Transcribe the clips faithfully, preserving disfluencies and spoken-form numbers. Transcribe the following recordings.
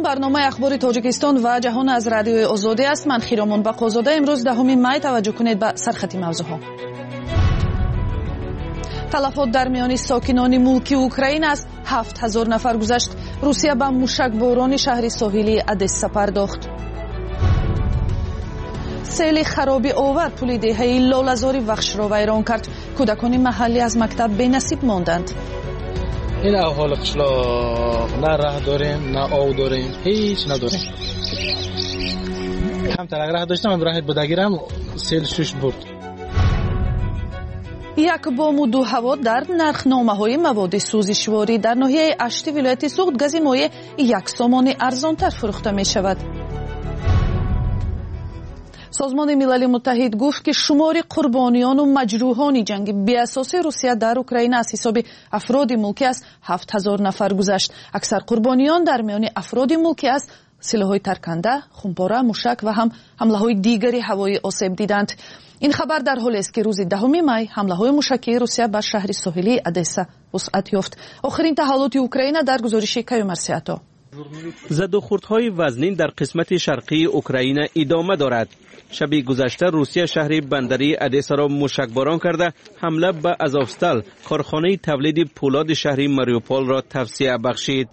برنامه اخبار تاجیکستان و جهان از رادیوی آزادی است. من خیرامان بقازاده. امروز دهم می توجه کنید به سرخط موضوعها. تلفات در میان ساکنان ملکی اوکراین است. هفت هزار نفر گذشت. روسیه به موشکباران شهر ساحلی ادسا پرداخت. سیل خرابی آور پل دهه لاله‌زاری وخش را ویران کرد. کودکان محلی از مکتب بی‌نصیب ماندند. این احوال قشلاق نه راه داریم نه آب داریم، هیچ نداریم. کمتر اگر راه داشتم راه بودگیرم سیل شش برد. یک بام و دو هوا در نرخنامه‌های مواد سوزشواری در ناحیه اشتی ولایت سوخت گاز مایع یک سوم ارزان‌تر فروخته می‌شود. سازمان ملل متحد گفت که شمار قربانیان و مجروحان جنگ بی اساس روسیه در اوکراین از حساب افراد ملکی است هفت هزار نفر گذشت. اکثر قربانیان در میان افراد ملکی است سلاح‌های ترکنده، خمپاره، موشک و هم حمله‌های دیگری هوایی آسیب دیدند. این خبر در حالی است که روز دهم می حمله‌های موشکی روسیه بر شهر ساحلی ادسا وسعت یافت. آخرین تحولات اوکراین در گزارش کیومرسیاتا. زد و خوردهای وزنین در قسمت شرقی اوکراین ادامه دارد. شب گذشته روسیه شهر بندری ادسا را موشکباران کرده حمله به آزوفستال کارخانه تولید پولاد شهر ماریوپول را توسعه بخشید.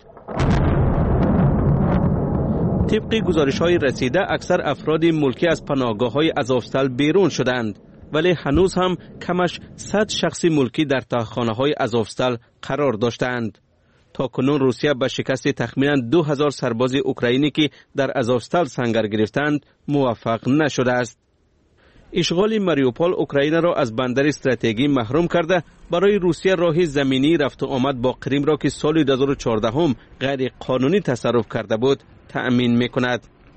طبق گزارش‌های رسیده اکثر افراد ملکی از پناهگاه‌های آزوفستال بیرون شدند، ولی هنوز هم کمش صد شخص ملکی در تاخانه‌های آزوفستال قرار داشتند. تا کنون روسیه به شکست تخمینا دو هزار سرباز اوکراینی که در آزوفستال سنگر گرفتند موفق نشده است. اشغال ماریوپول اوکراین را از بندر استراتژیکی محروم کرده برای روسیه راه زمینی رفت و آمد با کریم را که سال دو هزار و چهارده هم غیر قانونی تصرف کرده بود تأمین می‌کند.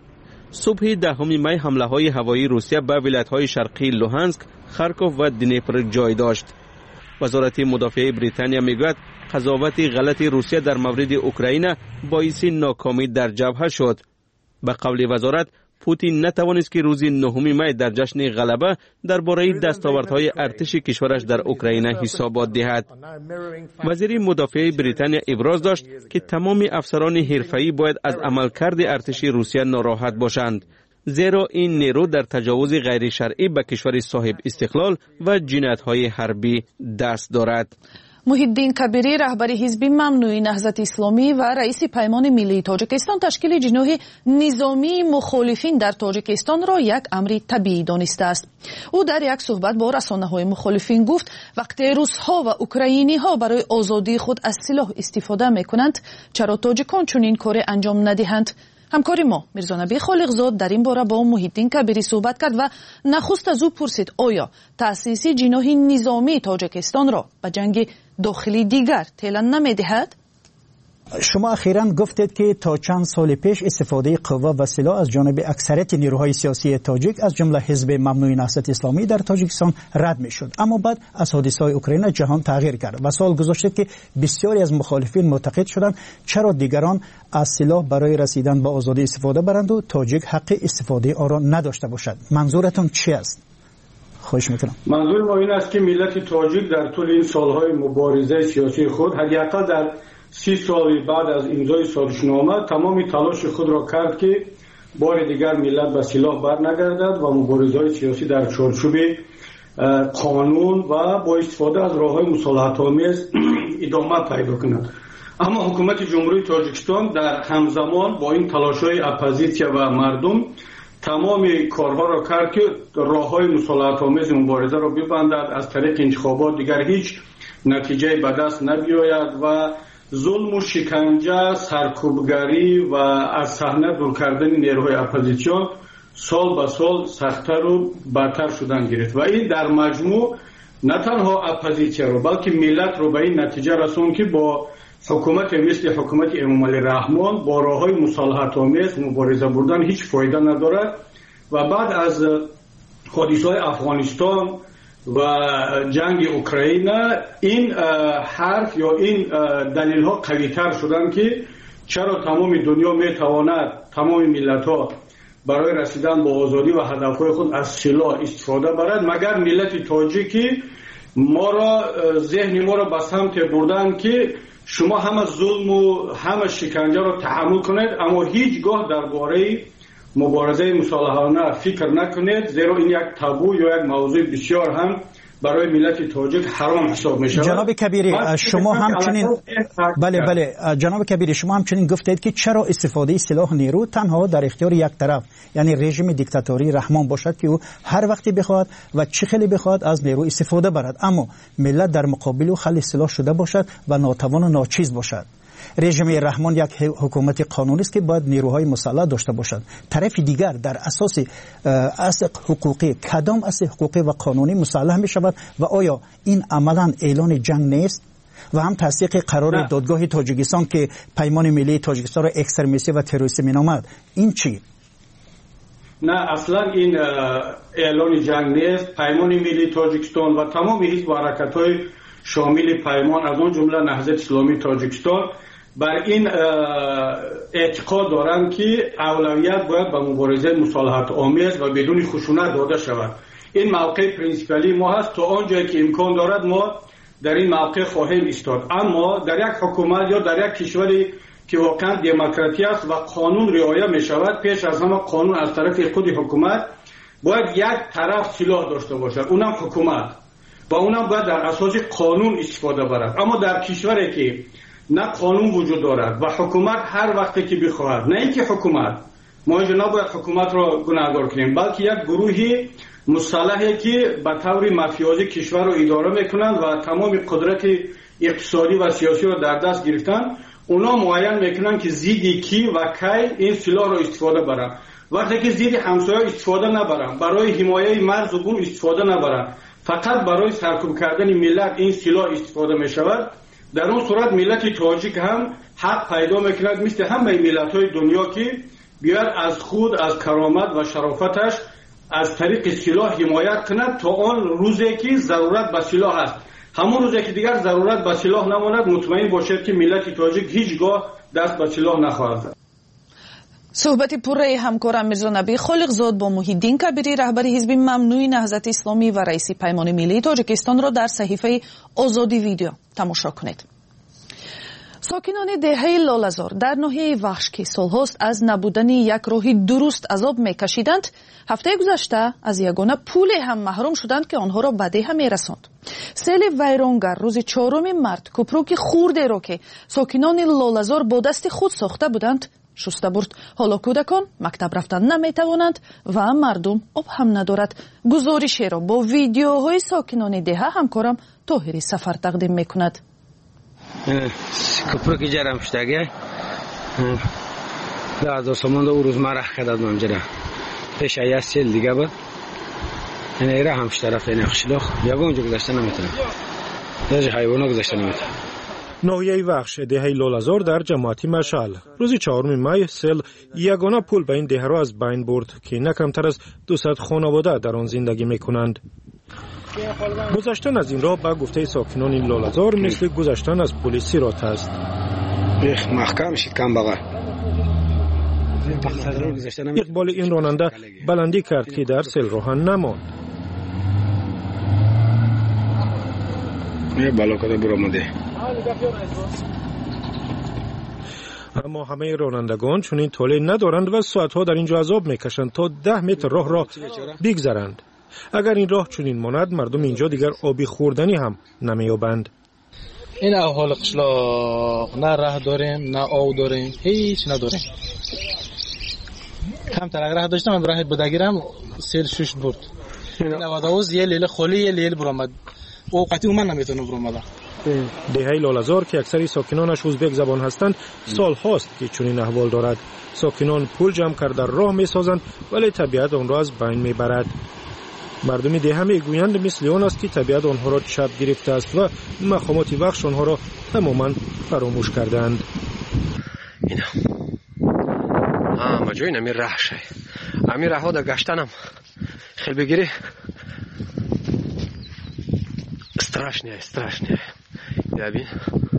صبح دهم می حمله‌های هوایی روسیه به ولایت‌های شرقی لوهانسک، خارکوف و دنیپر جای داشت. وزارت مدافعه بریتانیا میگوید قضاوت غلط روسیه در مورد اوکراین باعث ناکامی در جبهه شد. به قول وزارت پوتین نتوانست که روز نهم می در جشن غلبه درباره دستاوردهای ارتش کشورش در اوکراین حسابات دهد. وزیر مدافعه بریتانیا ابراز داشت که تمام افسران حرفه‌ای باید از عملکرد ارتش روسیه ناراحت باشند، زیرا این نیرو در تجاوز غیر شرعی به کشور صاحب استقلال و جنایت‌های حربی دست دارد. محیدین کبیری رهبر حزب ممنوع نهضت اسلامی و رئیس پیمان ملی تاجیکستان تشکیل جناح نظامی مخالفین در تاجیکستان را یک امر طبیعی دانسته است. او در یک صحبت با رسانه‌های مخالفین گفت وقتی روس‌ها و اوکراینی‌ها برای آزادی خود از سلاح استفاده می‌کنند چرا تاجیکان چنین کاری انجام ندهند؟ همکار ما میرزا نبی خالقزاد در این باره با محیدین کبیری صحبت کرد و نخست از او پرسید آیا تأسیس جناح نظامی تاجیکستان را به جنگ داخلی دیگر تیلن نمیدهد؟ شما اخیراً گفتید که تا چند سال پیش استفاده قوا و سلاح از جانب اکثریت نیروهای سیاسی تاجیک از جمله حزب ممنوع نهضت اسلامی در تاجیکستان رد میشد، اما بعد از حادثه‌های اوکراین جهان تغییر کرد و سال گذشته که بسیاری از مخالفین معتقد شدند چرا دیگران از سلاح برای رسیدن به آزادی استفاده برند و تاجیک حق استفاده آن را نداشته باشد. منظورتون چی است؟ خوش میکنم. منظور ما این است که ملت تاجیک در طول این سالهای مبارزه سیاسی خود حداقل در سی سال بعد از امضای سازشنامه تمام تلاش خود را کرد که بار دیگر ملت به سلاح برنگردد و مبارزه‌های سیاسی در چارچوب قانون و با استفاده از راه‌های مصالحت‌آمیز ادامه پیدا کند. اما حکومت جمهوری تاجیکستان در همزمان با این تلاش‌های اپوزیسیون و مردم تمام کارها را کرد که راه‌های مصالحت‌آمیز مبارزه را ببندد، از طریق انتخابات دیگر هیچ نتیجه به دست نبیاید و ظلم و شکنجه، سرکوبگری و از صحنه دور کردن نیروهای اپوزیسیون سال به سال سخت‌تر و بدتر شدن گرفت و این در مجموع نه تنها اپوزیسیون رو بلکه ملت رو به این نتیجه رسوند که با حکومت مثل حکومت امامعلی رحمان با راه‌های مصالحت‌آمیز مبارزه بردن هیچ فایده ندارد و بعد از حادثه‌های افغانستان و جنگ اوکراین این حرف یا این دلیل ها قوی تر شدن که چرا تمام دنیا می تواند تمام ملت ها برای رسیدن به آزادی و هدف های خود از سلاح استفاده برد مگر ملت تاجیکی ما را ذهن ما را به سمت بردن که شما همه ظلم و همه شکنجه را تحمل کنید، اما هیچگاه درباره مبارزه مصالحانه فکر نکنید، زیرا این یک تابو یا یک موضوع بسیار هم برای ملت تاجیک حرام حساب می شود. جناب کبیری شما همچنین بله بله جناب کبیری شما همچنین گفتید که چرا استفاده سلاح نیرو تنها در اختیار یک طرف یعنی رژیم دیکتاتوری رحمان باشد که او هر وقتی بخواد و چه خیلی بخواد از نیرو استفاده برد، اما ملت در مقابل او خلی سلاح شده باشد و ناتوان و ناچیز باشد. رژیم رحمان یک حکومت قانونی است که باید نیروهای مسلح داشته باشد. طرف دیگر در اساس اصل حقوقی کدام اصل حقوقی و قانونی مسلح می شود و آیا این عملا اعلان جنگ نیست؟ و هم تصدیق قرار نه. دادگاه تاجیکستان که پیمان ملی تاجیکستان را اکستریمیستی و تروریستی می نامد، این چی؟ نه اصلا این اعلان جنگ نیست. پیمان ملی تاجیکستان و تمام حزب و حرکت‌های شامل پیمان از اون جمله نهضت اسلامی تاجیکستان بر این اعتقاد دارند که اولویت باید به مبارزه مصالحت آمیز و بدون خشونت داده شود. این موقع پرینسیپالی ما هست. تا آنجایی که امکان دارد ما در این موقع خواهیم ایستاد، اما در یک حکومت یا در یک کشوری که واقعا دموکراسی است و قانون رعایت می شود، پیش از همه قانون از طرف خود حکومت باید یک طرف سلاح داشته باشد، اونم حکومت، و اونم باید در اساس قانون استفاده برد. اما در کشوری که نه قانون وجود دارد و حکومت هر وقتی که بخواهد، نه اینکه حکومت ما اینجا نباید حکومت را گناهکار کنیم، بلکه یک گروهی مسلحی که به طور مافیازی کشور را اداره میکنند و تمام قدرت اقتصادی و سیاسی را در دست گرفتن، اونا معین میکنند که زیدی کی و کی این سلاح را استفاده برند. وقتی که زیدی همسایه استفاده نبرند، برای حمایت مرز و بوم استفاده نبرند، فقط برای سرکوب کردن ملت این سلاح استفاده می شود، در اون صورت ملت تاجیک هم حق پیدا میکند مثل همه ملت های دنیا که بیاد از خود، از کرامت و شرافتش از طریق سلاح حمایت کند تا آن روزی که ضرورت به سلاح است. همون روزی که دیگر ضرورت به سلاح نماند، مطمئن باشد که ملت تاجیک هیچگاه دست به سلاح نخواهد زد. صحبتی پررأی همکارم میرزا نبی خالقزاد با محیدین کبیری رهبر حزب ممنوع نهضت اسلامی و رئیس پیمان ملی تاجیکستان را در صحیفه آزادی ویدیو تماشا کنید. ساکنان دهه لالزار در ناحیه وحش که سالهاست از نبودن یک راه درست عذاب میکشیدند، هفته گذشته از یگانه پول هم محروم شدند که آنها را به ده میرساند. سیل ویرانگر روز چهارم مارس کوپروک خورده را که ساکنان لالزار با دست خود ساخته بودند شسته برد. حالا کودکان مکتب رفتن نمیتوانند و مردم آب هم ندارد. گزارشی را با ویدیوهای ساکنان دهه همکارم طاهری سفر تقدیم میکند. کوپروک جرم شدگی از آسمان او روز مرخ کردد منجره پیش ایه سیل دیگه بود. این ایره همش طرف این اخشلاخ یا اونجا گذاشته نمیتونه، در حیوانا گذاشته نمیتونه. ناحیه وحش دهه لالزار در جماعتی مشعل روز چهارم می سیل یگانه پول به این دهه را از بین برد که نه کمتر از دویست خانواده در آن زندگی میکنند. گذشتن از این راه به گفته ساکنان این لالزار مثل گذشتن از پل سیرات است. محکم شد کم بغل. اقبال این راننده بلندی کرد که در سیل راه نماند. بالا کده برامده. اما همه رانندگان چون این طوله ندارند و ساعتها در اینجا عذاب میکشند تا ده متر راه را بگذرند. اگر این راه چنین ماند، مردم اینجا دیگر آبی خوردنی هم نمیابند. این احوال قشلاق، نه راه داریم نه آب داریم، هیچ نداریم. کمتر اگر راه داشتم راه بدگیرم سیل شش برد. نواداوز یه لیل خالی یه لیل برآمد. اوقاتی من نمیتونم برآمدم. دهه لالزار که اکثری ساکنانش ازبک زبان هستند سال هاست که چنین احوال دارد. ساکنان پول جمع کرده راه میسازند ولی طبیعت آن را از بین میبرد. مردم دهه میگویند مثل آن است که طبیعت آنها را چپ گرفته است و مقامات وحش آنها را تماما فراموش کردند. اینا آه مجوین امیر راه شه امیر راه ها در گشتنم خیلی بگیری страшне страшне یابین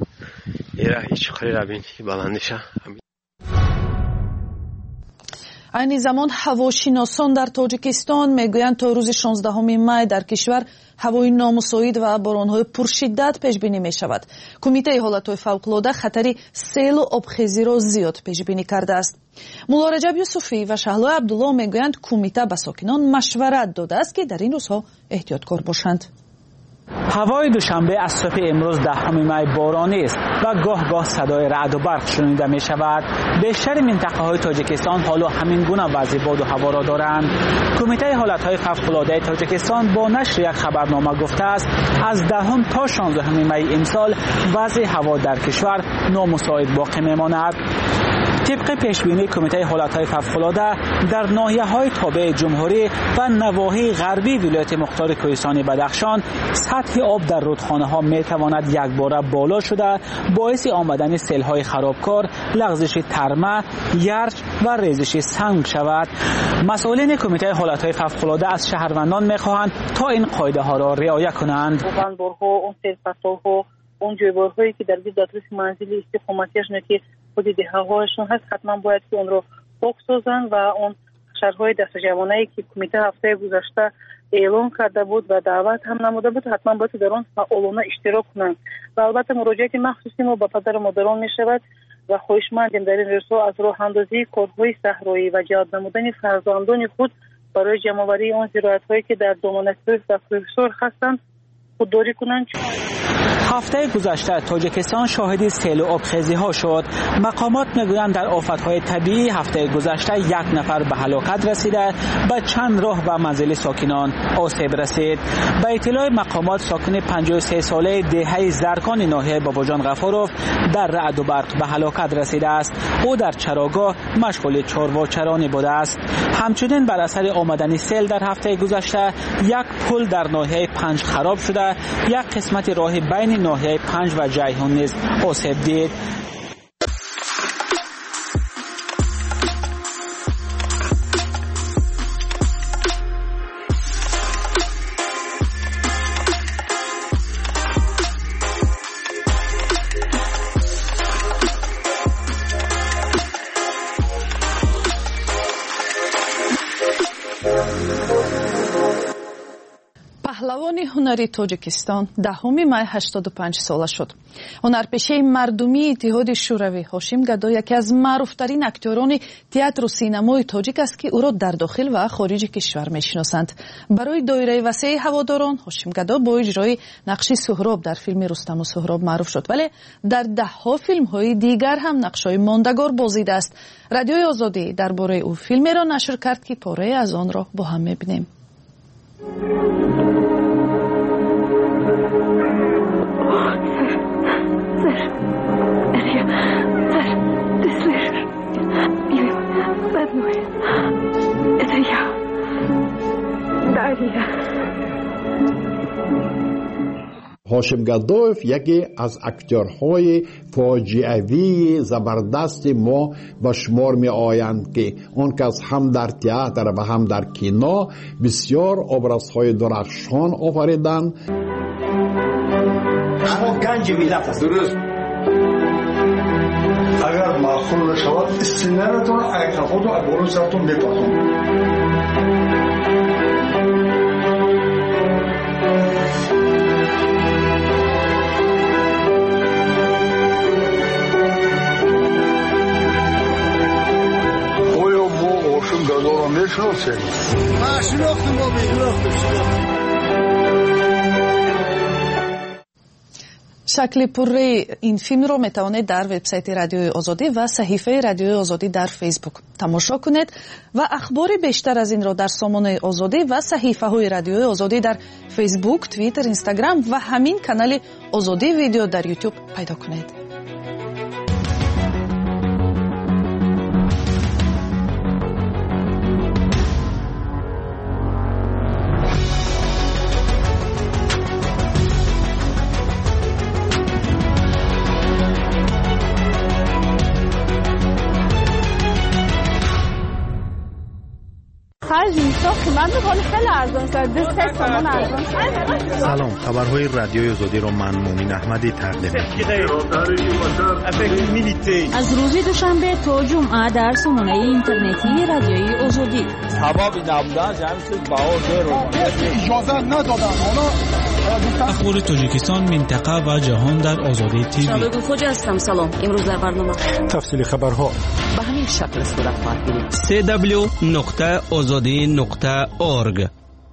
یه راه هیچ خیلی رابین بلندشه. این زمان هواشناسان در تاجیکستان میگویند تا روز شانزدهم می در کشور هوای نامساعد و بارانهای پرشدت پیش بینی می شود. کمیته حالتهای فوق‌العاده خطری سیل و آبخیزی را زیاد پیش بینی کرده است. مولا رجب یوسفی و شهلا عبدالله میگویند کمیته به ساکنان مشورت داده است که در این روزها احتیاطکار باشند. هوای دوشنبه از صبح امروز دهم می بارانی است و گاه گاه صدای رعد و برق شنیده می شود. بیشتر منطقه های تاجیکستان حالا همین گونه وضع باد و هوا را دارند. کمیته حالت های فوق‌العاده تاجیکستان با نشر یک خبرنامه گفته است از دهم تا شانزدهم می امسال وضع هوا در کشور نامساعد باقی می ماند. طبق پیشبینی کمیته حالتهای فوق‌العاده در ناحیه‌های تابع جمهوری و نواحی غربی ولایت مختار کوهستان بدخشان سطح آب در رودخانه‌ها می‌تواند یکباره بالا شده باعث آمدن سیل‌های خرابکار، لغزش ترمه، یرچ و ریزش سنگ شود. مسئولین کمیته حالتهای فوق‌العاده از شهروندان می‌خواهند تا این قاعده‌ها را رعایت کنند. اون جویبارهایی که در دسترس منزلی استقامتیشون که حدود هوایشون هست حتما باید که اون رو پاک سازن و اون شهرهای دست جوانایی که کمیته هفته گذشته اعلام کرده بود و دعوت هم نموده بود حتما باید در اون فعالانه اشتراک کنند و البته مراجعت مخصوصی ما به پدر مادران می شود و خواهشمندیم در این رسو از راه اندازی کارهای صحرایی و جهاد نمودن فرزندان خود برای جمع‌آوری اون زراعت‌هایی که در دامنه کوه و کوهسار هستند خودداری کنند. هفته گذشته تاجیکستان شاهد سیل و آبخیزی ها شد. مقامات میگویند در آفت‌های طبیعی هفته گذشته یک نفر به هلاکت رسیده و چند راه و منزل ساکنان آسیب رسید. به اطلاع مقامات ساکن پنجاه و سه ساله دهه زرکان ناحیه باباجان غفاروف در رعد و برق به هلاکت رسیده است. او در چراگاه مشغول چاروا چرانی بوده است. همچنین بر اثر آمدن سیل در هفته گذشته یک پل در ناحیه پنج خراب شده، یک قسمت راه بین ناحیه پنج و جیهون نیز آسیب دید. پهلوان هنری تاجیکستان دهم می هشتاد و پنج ساله شد. هنرپیشه مردمی اتحاد شوروی هاشم گدو یکی از معروفترین اکتوران تئاتر و سینمای تاجیک است که او را در داخل و خارج کشور میشناسند. برای دایره وسیع هواداران هاشم گدو با اجرای نقش سهراب در فیلم رستم و سهراب معروف شد، ولی در دهها فیلم های دیگر هم نقش‌های ماندگار بازیده است. رادیوی آزادی درباره او فیلمی را نشر کرد که پاره از آن را با هم می‌بینیم. هاشم گدویف یکی از اکتورهای فاجعه‌ای زبردست ما به شمار می آیند که آن کس هم در تئاتر و هم در کینو بسیار ابرازهای درخشان آفریدند. شما گنج ملت است. درست. اگر معقول شود استنارتون اگر خودتون اگر سرتون بپرسون. شکل پوره این فیلم رو میتوانید در وبسایت رادیوی آزادی و صحیفه رادیوی آزادی در فیسبوک تماشا کنید و اخبار بیشتر از این را در سامانه آزادی و صحیفه های رادیوی آزادی در فیسبوک، توییتر، اینستاگرام و همین کانال آزادی ویدیو در یوتیوب پیدا کنید. هر انسان که من خیلی ارزان شد. دوست تومان ارزان شد. سلام، خبرهای رادیوی آزادی را من مومن احمدی تقدیم می‌کنم. از روز دوشنبه تا جمعه در سامانه اینترنتی رادیوی آزادی. سبب نبودن جمعیت بهار رو اجازه ندادن. اخبار تاجیکستان، منطقه و جهان در آزادی تیوی. شبکه خوجا هستم. سلام. امروز در برنامه تفصیل خبرها به همین شکل صورت خواهد گرفت. سی دبلیو نقطه آزادی نقطه اورگ.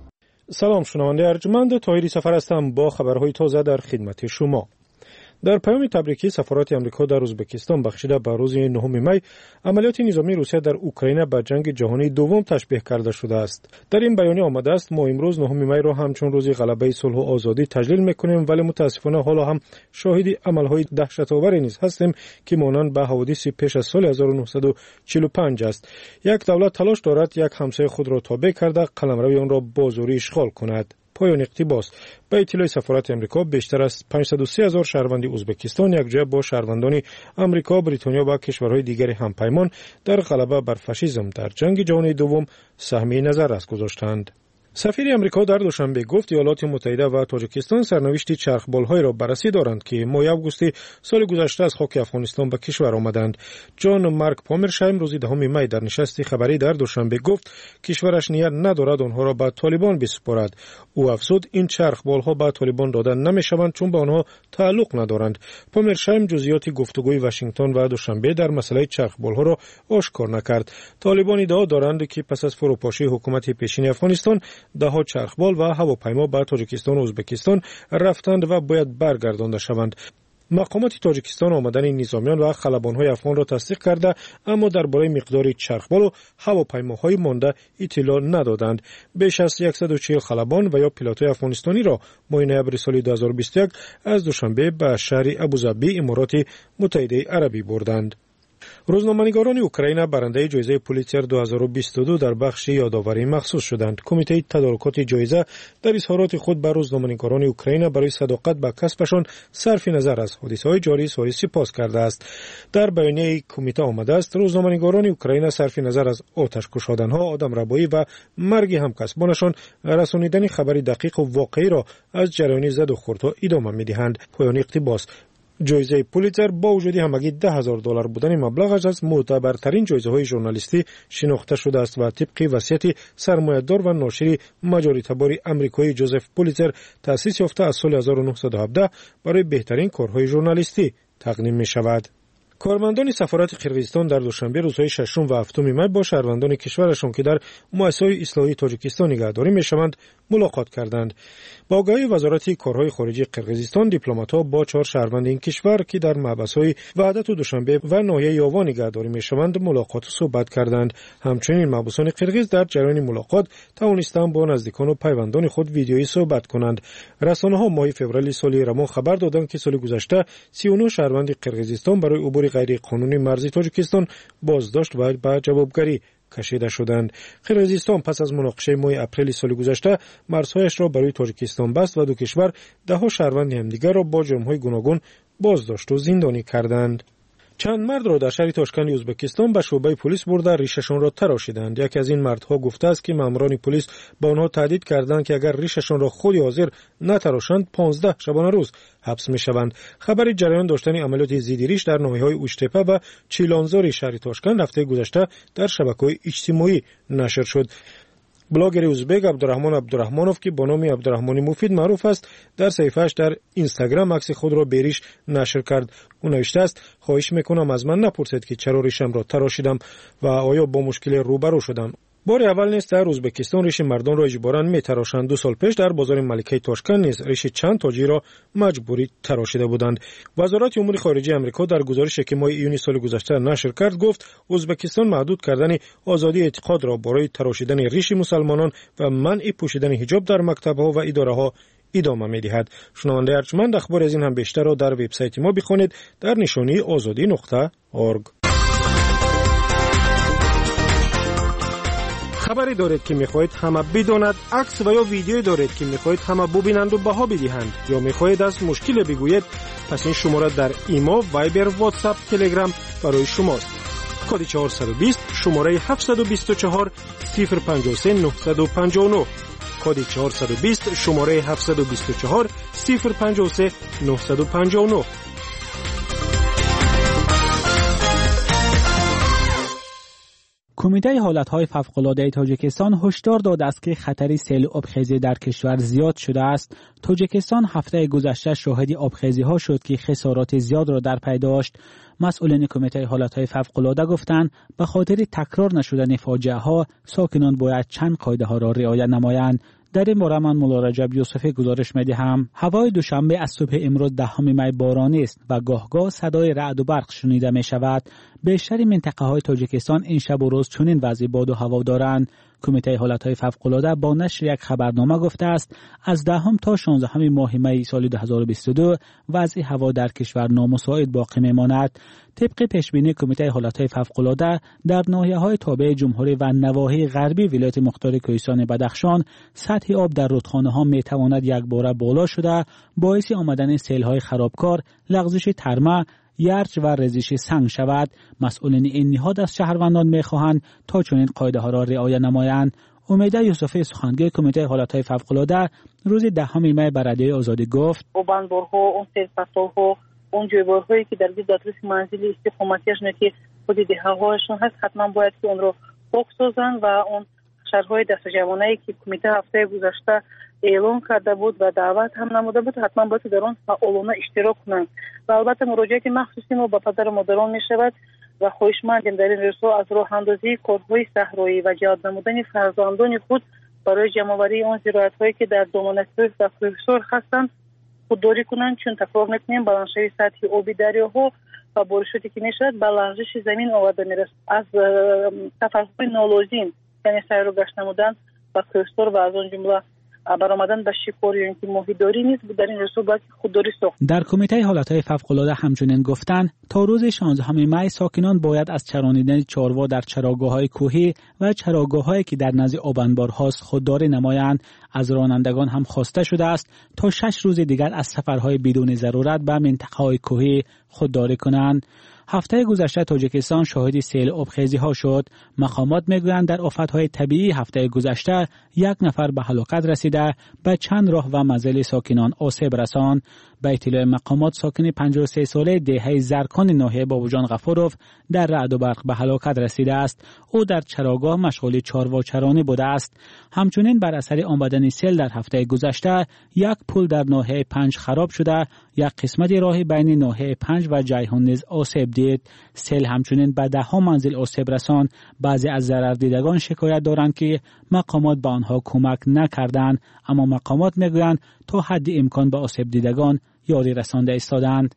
سلام شنونده ارجمند، طاهری سفر هستم با خبرهای تازه در خدمت شما. در پیام تبریکی سفارت آمریکا در ازبکستان بخشیده به روز نهم می عملیات نظامی روسیه در اوکراین به جنگ جهانی دوم تشبیه کرده شده است. در این بیانیه آمده است ما امروز نهم می را همچون روز غلبه صلح و آزادی تجلیل میکنیم، ولی متاسفانه حالا هم شاهد عملهای دهشت‌آوری نیز هستیم که مانند به حوادث پیش از سال هزار و نهصد و چهل و پنج است. یک دولت تلاش دارد یک همسایه خود را تابع کرده قلمروی آن را با زوری اشغال کند. پایان اقتباس. به اطلاع سفارت آمریکا بیشتر از پانصد و سی هزار شهروند ازبکستان یک جای با شهروندان آمریکا، بریتانیا و کشورهای دیگر همپیمان در غلبه بر فاشیسم در جنگ جهانی دوم سهمی نظر است گذاشتند. سفیر آمریکا در دوشنبه گفت ایالات متحده و تاجیکستان سرنوشت چرخبال‌های را بررسی دارند که ماه آگوست سال گذشته از خاک افغانستان به کشور آمدند. جان مارک پامرشایم روز دهم می در نشست خبری در دوشنبه گفت کشورش نیت ندارد آنها را به طالبان بسپارد. او افزود این چرخبال‌ها به طالبان داده نمی‌شوند چون به آنها تعلق ندارند. پامرشایم جزئیات گفتگوی واشنگتن و دوشنبه در مسئله چرخبال‌ها را آشکار نکرد. طالبان ادعا دارند که پس از فروپاشی حکومت پیشین افغانستان دهها چرخبال و هواپیما به تاجیکستان و ازبکستان رفتند و باید برگردانده شوند. مقامات تاجیکستان آمدن نظامیان و خلبان‌های افغان را تصدیق کرده، اما درباره مقدار چرخبال و هواپیماهای مانده اطلاع ندادند. بیش از صد و چهل خلبان و یا پیلوت‌های افغانستانی را ماه نوامبر سال دو هزار و بیست و یک از دوشنبه به شهر ابوظبی امارات متحده عربی بردند. روزنامه‌نگاران اوکراین برنده جایزه پولیتزر دو هزار و بیست و دو در بخش یادآوری مخصوص شدند. کمیته تدارکات جایزه در اظهارات خود بر روزنامه‌نگاران اوکراین برای صداقت به کسبشان صرف نظر از حادثه‌های جاری سال سپاس کرده است. در بیانیه کمیته آمده است روزنامه‌نگاران اوکراین صرف نظر از آتش کشادن‌ها، آدمربایی و مرگ همکسبانشان رسانیدن خبری دقیق و واقعی را از جریان زد و خوردها ادامه می‌دهند. پایان اقتباس. جایزه پولیتزر با وجود همگی ده هزار دلار بودن مبلغش از معتبرترین جایزه‌های ژورنالیستی شناخته شده است و طبق وصیت سرمایه‌دار و ناشر مجاری‌تبار آمریکایی جوزف پولیتزر تأسیس یافته از سال هزار و نهصد و هفده برای بهترین کارهای ژورنالیستی تقدیم می‌شود. کارمندان سفارت قرقیزستان در دوشنبه روزهای ششم و هفتم می با شهروندان کشورشان که در مؤسسه‌های اصلاحی تاجیکستان نگهداری می‌شوند ملاقات کردند. با آگاهی وزارت کارهای خارجی قرقیزستان، دیپلمات‌ها با چهار شهروند این کشور که در محبس‌های وحدت و دوشنبه و ناحیه یاوا نگهداری می‌شوند ملاقات و صحبت کردند. همچنین محبوسان قرقیز در جریان ملاقات توانستند با نزدیکان و پیوندان خود ویدیویی صحبت کنند. رسانه‌ها ماه فوریه سال رمان خبر دادند که سال گذشته سی و نه شهروند قرقیزستان برای عبور غیر قانونی مرزی تاجیکستان بازداشت و به جوابگری کشیده شدند. قرقیزستان پس از مناقشه ماه اپریل سال گذشته مرزهایش را برای تاجیکستان بست و دو کشور دهها شهروند همدیگر را با جرم‌های گوناگون بازداشت و زندانی کردند. چند مرد را در شهر تاشکند ازبکستان به شعبه پلیس برده ریششان را تراشیدند. یکی از این مردها گفته است که ماموران پلیس با آنها تهدید کردند که اگر ریششان را خود حاضر نتراشند پانزده شبانه روز حبس میشوند. خبر جریان داشتن عملیات زیدی ریش در ناحیه‌های اوشتپه و چیلانزار شهر تاشکند هفته گذشته در شبکه‌های اجتماعی نشر شد. بلاگر ازبک عبدالرحمن عبدالرحمنوف که با نام عبدالرحمن مفید معروف است در صفحه‌اش در اینستاگرام عکس خود را به ریش نشر کرد. او نوشته است خواهش میکنم از من نپرسید که چرا ریشم را تراشیدم و آیا با مشکل روبرو شدم. بار اول نیست در ازبکستان ریش مردان را اجباراً میتراشند. دو سال پیش در بازار ملکه تاشکند نیز ریش چند تاجر را مجبوری تراشیده بودند. وزارت امور خارجه آمریکا در گزارشی که ماه ایونی سال گذشته نشر کرد گفت ازبکستان محدود کردن آزادی اعتقاد را برای تراشیدن ریش مسلمانان و منع پوشیدن حجاب در مکتب‌ها و اداره‌ها ادامه می‌دهد. شنونده ارجمند اخبار از این هم بیشتر را در وبسایت ما بخوانید در نشانی آزادی نقطه اورگ. خبری دارید که می‌خواهید همه بداند، عکس و یا ویدیویی دارید که می‌خواهید همه ببینند و بها بدهند، یا می‌خواهید از مشکل بگویید، پس این شماره در ایما، وایبر، واتساپ، تلگرام برای شماست. کد چهارصد و بیست شماره هفتصد و بیست و چهار صفر پنجاه و سه نهصد و پنجاه و نه. کد چهارصد و بیست شماره هفتصد و بیست و چهار صفر پنجاه و سه نهصد و پنجاه و نه. کمیته حالتهای فوق‌العاده تاجیکستان هشدار داده است که خطر سیل آبخیزی در کشور زیاد شده است. تاجیکستان هفته گذشته شاهد آبخیزی‌ها شد که خسارات زیاد را در پی داشت. مسئولین کمیته حالتهای فوق‌العاده گفتند به خاطر تکرار نشدن فاجعه‌ها ساکنان باید چند قاعده‌ها را رعایت نمایند. در این باره من مولا رجب یوسفی گزارش می‌دهم. هوای دوشنبه از صبح امروز دهم می بارانی است و گاه گاه صدای رعد و برق شنیده می شود. بیشتر منطقه‌های تاجیکستان این شب و روز چنین وضع باد و هوا دارند. کمیته حالتهای فوق‌العاده با نشر یک خبرنامه گفته است از دهم تا شانزدهم ماه می سال دو هزار و بیست و دو وضع هوا در کشور نامساعد باقی می‌ماند. طبق پیشبینی کمیته حالتهای فوق‌العاده در ناحیه‌های تابع جمهوری و نواحی غربی ولایت مختار کوهستان بدخشان سطح آب در رودخانه‌ها می‌تواند یک باره بالا شده باعث آمدن سیل‌های خرابکار، لغزش ترمه، یرچ و ریزش سنگ شود. مسئولین این نهاد از شهروندان می‌خواهند تا چنین قاعده‌ها را رعایت نمایند. امیده یوسفی سخنگوی کمیته حالتهای فوق‌العاده روز دهم می به رادیوی آزادی گفت: اوبانبورها، اون سیل‌فصل‌ها، اون جویبارهایی که در دادرس منزلی استقامتیشون که خود دهه‌هاشون هست حتما باید که اون رو پاک سازن و اون شهرهای دست جوانایی که کمیته هفته گذشته اعلام کرده بود و دعوت هم نموده بود حتما باید در اون فعالانه اشتراک کنند و البته مراجعات مخصوصی ما به پدر مادران می شود و خواهشمندیم در این رسو از راه اندازی کارهای صحرایی و جهاد نمودن فرزندان خود برای جمع‌آوری اون زراعت‌هایی که در دامنه کوه و کوهسار هستند خودداری کنند، چون تکرار نکنیم بلندشوی سطح آبی دریاها و بارشاتی که میشود به لغزش زمین آورده میرسد. از سفرهای نالازم یعنی سیر و گشت نمودن و کوهسار و از آن جمله برآمدن به شکار یا اینکه ماهیداری نیست در این رسو باید خودداری ساخت. در کمیته حالتهای فوق‌العاده همچنین گفتند تا روز شانزدهم می ساکنان باید از چرانیدن چاروا در چراگاه‌های کوهی و چراگاه‌هایی که در نزد آبانبارهاست خودداری نمایند. از رانندگان هم خواسته شده است تا شش روز دیگر از سفرهای بدون ضرورت به منطقه‌های کوهی خودداری کنند. هفته گذشته تاجیکستان شاهد سیل آبخیزی‌ها شد. مقامات میگویند در آفت‌های طبیعی هفته گذشته یک نفر به هلاکت رسیده، به چند راه و منزل ساکنان آسیب رساند. به اطلاع مقامات ساکن پنجاه و سه ساله دهه زرکان ناحیه بابوجان غفوروف در رعد و برق به هلاکت رسیده است. او در چراگاه مشغول چارواچرانی بوده است. همچنین بر اثر آمدن سیل در هفته گذشته یک پل در ناحیه پنج خراب شده، یک قسمت راه بین ناحیه پنج و جیهون نیز آسیب دید. سیل همچنین به ده ها منزل آسیب رساند. بعضی از ضرر دیدگان شکایت دارند که مقامات به آنها کمک نکردند، اما مقامات میگویند تا حد امکان به آسیب دیدگان یاری رسانده ایستادند.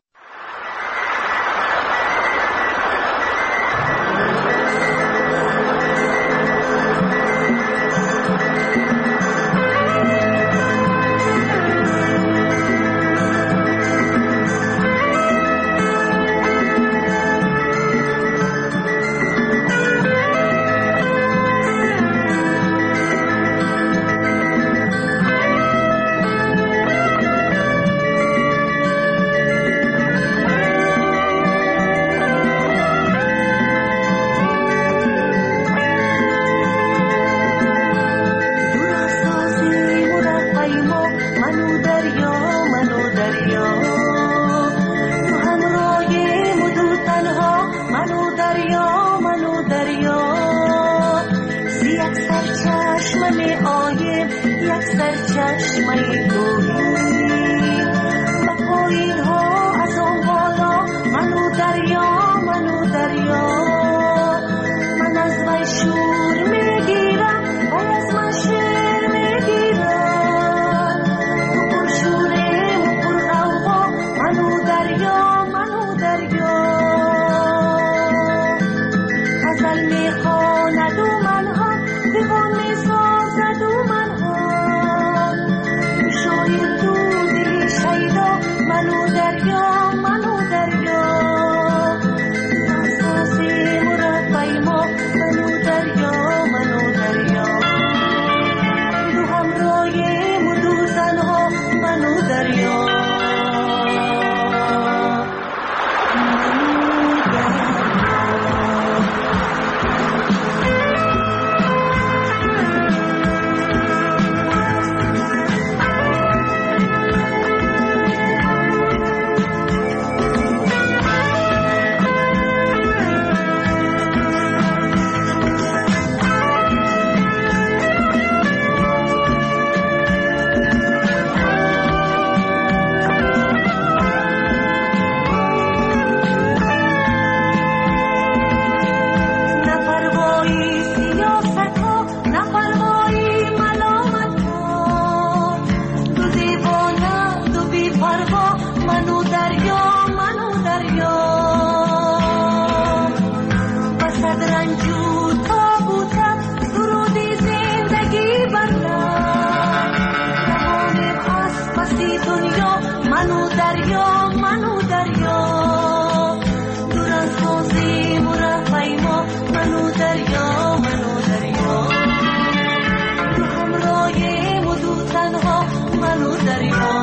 ای دنیا منو دریا منو دریا دور از بازی مرفعی ما منو دریا منو دریا تو همراه مدو تنها منو دریا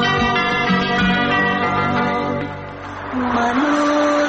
منو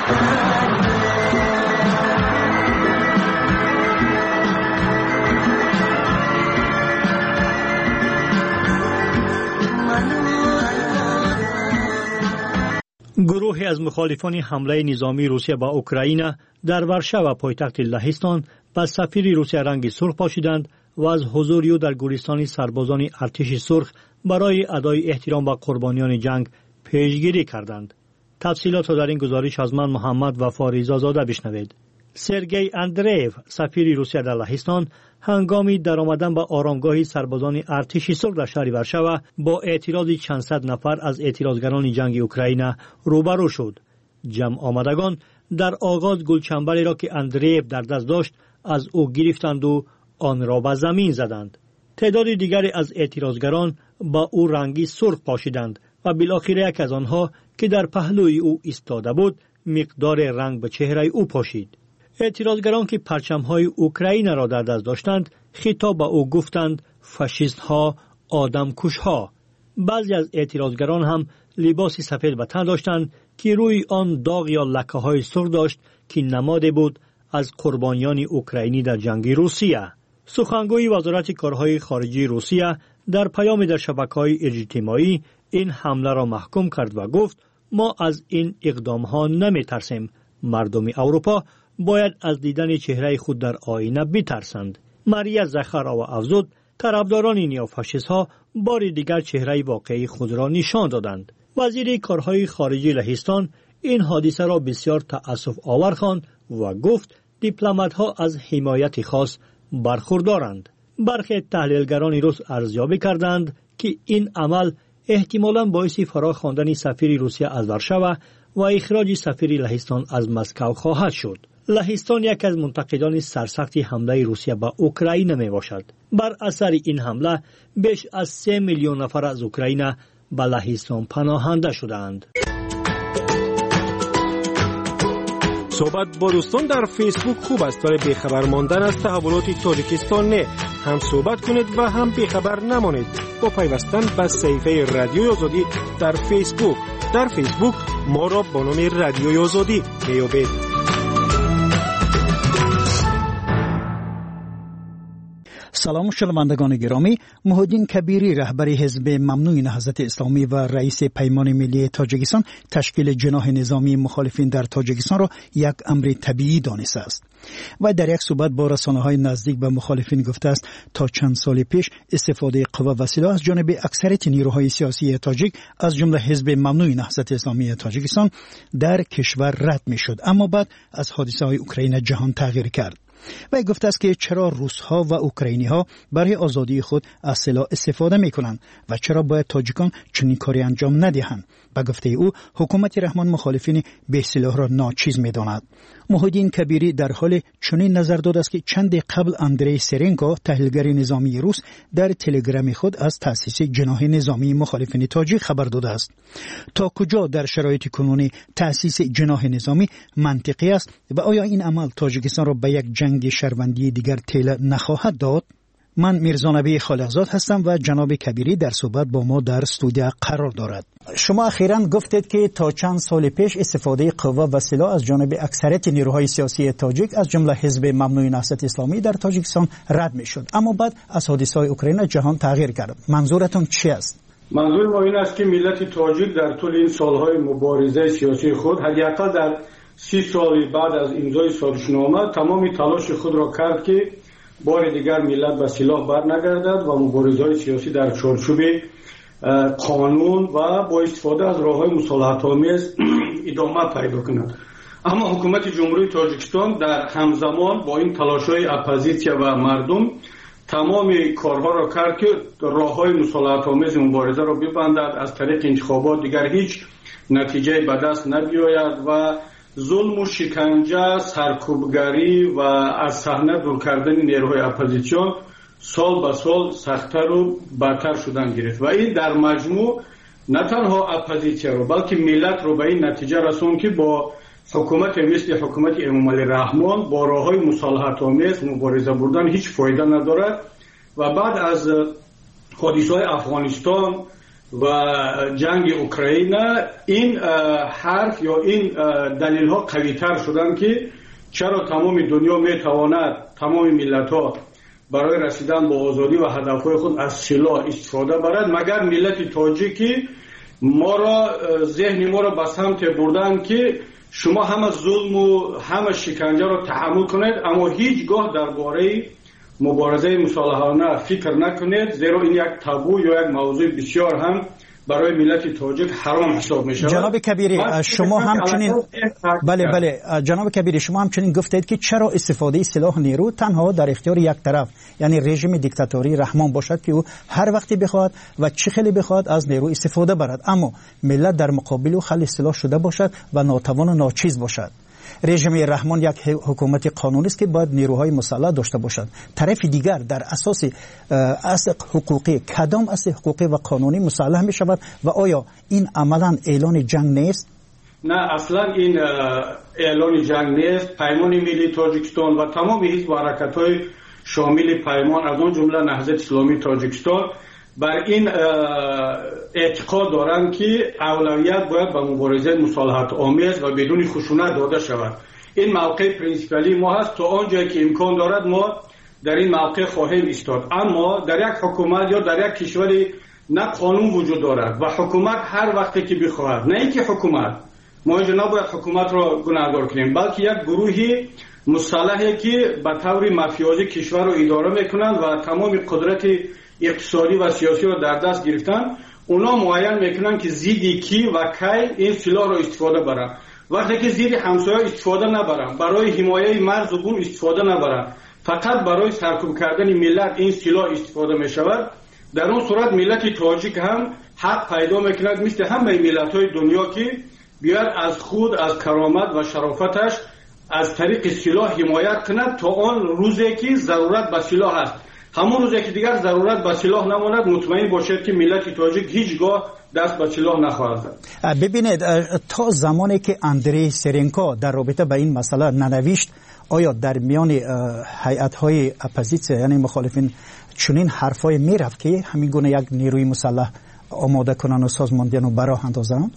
گروهی از مخالفان حمله نظامی روسیه به اوکراین در ورشو پایتخت لهستان به سفیر روسیه رنگ سرخ پاشیدند و از حضور او در گورستان سربازان ارتش سرخ برای ادای احترام به قربانیان جنگ پیشگیری کردند. تفصیلات را در این گزارش از من محمد وفا رضازاده بشنوید. سرگئی اندریف سفیر روسیه در لهستان هنگامی در آمدن به آرامگاه سربازان ارتش سرخ در شهر ورشو با اعتراض چند صد نفر از اعتراضگران جنگ اوکراین روبرو شد. جمع آمدگان در آغاز گلچنبری را که اندریف در دست داشت از او گرفتند و آن را به زمین زدند. تعداد دیگری از اعتراضگران با او رنگی سرخ پاشیدند و بالاخره یک از آنها که در پهلوی او ایستاده بود مقدار رنگ به چهره او پاشید. اعتراضگران که پرچم‌های اوکراین را در دست داشتند خطاب به او گفتند فاشیست ها، آدم کش ها. بعضی از اعتراضگران هم لباسی سفید به تن داشتند که روی آن داغ یا لکه های سرخ داشت که نماد بود از قربانیان اوکراینی در جنگ روسیه. سخنگوی وزارت کارهای خارجی روسیه در پیام در شبکه‌های اجتماعی این حمله را محکوم کرد و گفت ما از این اقدام ها نمی ترسیم. مردم اروپا باید از دیدن چهره خود در آینه بترسند. ماریا زخارова افزود طرفداران نیوفاشیست ها بار دیگر چهره واقعی خود را نشان دادند. وزیر کارهای خارجی لهستان این حادثه را بسیار تأسف آور خواند و گفت دیپلمات ها از حمایت خاص برخوردارند. برخی تحلیلگران روس ارزیابی کردند که این عمل احتمالاً باعث فرا خواندن سفیر روسیه از ورشو و اخراج سفیر لهستان از مسکو خواهد شد. لهستان یک از منتقدان سرسخت حمله روسیه به اوکراین می باشد. بر اثر این حمله بیش از سه میلیون نفر از اوکراین به لهستان پناهنده شدند. صحبت با دوستان در فیسبوک خوب است ولی بیخبر ماندن از تحولات تاجیکستان نه. هم صحبت کنید و هم بیخبر نمانید با پیوستن به صفحه رادیوی آزادی در فیسبوک. در فیسبوک ما را با نام رادیوی آزادی بیابید. سلام شنوندگان گرامی، محیدین کبیری رهبر حزب ممنوع نهضت اسلامی و رئیس پیمان ملی تاجیکستان تشکیل جناح نظامی مخالفین در تاجیکستان را یک امر طبیعی دانسته است و در یک صحبت با رسانه‌های نزدیک به مخالفین گفته است تا چند سال پیش استفاده قوا و سلاح از جانب اکثریت نیروهای سیاسی تاجیک از جمله حزب ممنوع نهضت اسلامی تاجیکستان در کشور رد می‌شد، اما بعد از حادثه‌های اوکراین جهان تغییر کرد. و گفته است که چرا روس‌ها و اوکراینی‌ها برای آزادی خود از سلاح استفاده می‌کنند و چرا باید تاجیکان چنین کاری انجام ندهند. به گفته او حکومت رحمان مخالفین به سلاح را ناچیز می‌داند. محیدین کبیری در حال چنین نظر داده است که چند قبل اندری سرنکو تحلیلگر نظامی روس در تلگرام خود از تأسیس جناح نظامی مخالفین تاجیک خبر داده است. تا کجا در شرایط کنونی تأسیس جناح نظامی منطقی است و آیا این عمل تاجیکستان را به یک جنگ شهروندی دیگر تیله نخواهد داد؟ من میرزا نبی خالقزاد هستم و جناب کبیری در صحبت با ما در استودیو قرار دارد. شما اخیراً گفتید که تا چند سال پیش استفاده قوا و سلاح از جانب اکثریت نیروهای سیاسی تاجیک از جمله حزب ممنوع نهضت اسلامی در تاجیکستان رد میشد، اما بعد از حادثه‌های اوکراین جهان تغییر کرد. منظورتون چی است؟ منظور ما این است که ملت تاجیک در طول این سالهای مبارزه سیاسی خود حداقل در سی سال بعد از امضای سازشنامه تمام تلاش خود را کرد که بار دیگر ملت به سلاح برنگردد و مبارزه‌های سیاسی در چارچوب قانون و با استفاده از راه‌های مصالحت‌آمیز ادامه پیدا کند. اما حکومت جمهوری تاجیکستان در همزمان با این تلاش‌های اپوزیسیا و مردم تمام کارها را کرد که راه‌های مصالحت‌آمیز مبارزه را ببندد، از طریق انتخابات دیگر هیچ نتیجه به دست نبیاید و ظلم و شکنجه، سرکوبگری و از صحنه دور کردن نیروهای اپوزیسیون سال به سال سخت‌تر و بدتر شدن گرفت و این در مجموع نه تنها اپوزیسیا رو بلکه ملت رو به این نتیجه رسون که با حکومت مثل حکومت امام علی رحمان با راههای مصالحت آمیز مبارزه بردن هیچ فایده ندارد و بعد از حادثه‌های افغانستان و جنگ اوکراین این حرف یا این دلیل ها قوی تر شدن که چرا تمام دنیا می تواند تمام ملت ها برای رسیدن به آزادی و هدفهای خود از سلاح استفاده برد مگر ملت تاجیکی ما را ذهن ما را به سمت بردن که شما همه ظلم و همه شکنجه را تحمل کنید اما هیچگاه درباره مبارزه مصالحانه فکر نکنید زیرا این یک تابو یا یک موضوع بسیار هم برای ملت تاجیک حرام حساب می شود. جناب کبیری شما همچنین بله بله جناب کبیری شما همچنین گفتید که چرا استفاده سلاح نیرو تنها در اختیار یک طرف یعنی رژیم دیکتاتوری رحمان باشد که او هر وقتی بخواد و چه خیلی بخواد از نیرو استفاده برد اما ملت در مقابل او خلی سلاح شده باشد و ناتوان و ناچیز باشد. رژیم رحمان یک حکومت قانونی است که باید نیروهای مسلح داشته باشد. طرف دیگر در اساس اصل حقوقی کدام اصل حقوقی و قانونی مسلح می شود و آیا این عملا اعلان جنگ نیست؟ نه اصلا این اعلان جنگ نیست. پیمان ملی تاجیکستان و تمام حزب و حرکت‌های شامل پیمان از آن جمله نهضت اسلامی تاجیکستان بر این اعتقاد دارند که اولویت باید به مبارزه مصالحت آمیز و بدون خشونت داده شود. این موقع پرینسیپالی ما هست تا آنجایی که امکان دارد ما در این موقع خواهیم ایستاد اما در یک حکومت یا در یک کشوری نه قانون وجود دارد و حکومت هر وقتی که بخواهد نه اینکه حکومت ما اینجا نباید حکومت را گناهکار کنیم بلکه یک گروهی مسلحی که به طور مافیازی کشور را اداره میکنند و تمام قدرت اقتصادی و سیاسی رو در دست گرفتن اونا معین میکنن که زیدی کی و کی این سلاح رو استفاده برن وقتی که زیر همسایه استفاده نبرن برای حمایت مرز و بوم استفاده نبرن فقط برای سرکوب کردن ملت این سلاح استفاده میشود در اون صورت ملت تاجیک هم حق پیدا میکند مثل همه ملت های دنیا که بیاد از خود از کرامت و شرافتش از طریق سلاح حمایت کند تا آن روزی که ضرورت به سلاح است همون روزی که دیگر ضرورت به سلاح نماند مطمئن باشید که ملت تاجیک هیچگاه دست به سلاح نخواهد زد. ببینید تا زمانی که اندری سرینکا در رابطه به این مسئله ننوشت آیا در میان هیئت‌های اپوزیسیون یعنی مخالفین چنین حرفای میرفت که همین گونه یک نیروی مسلح آماده کنن و سازماندهی رو براه اندازند؟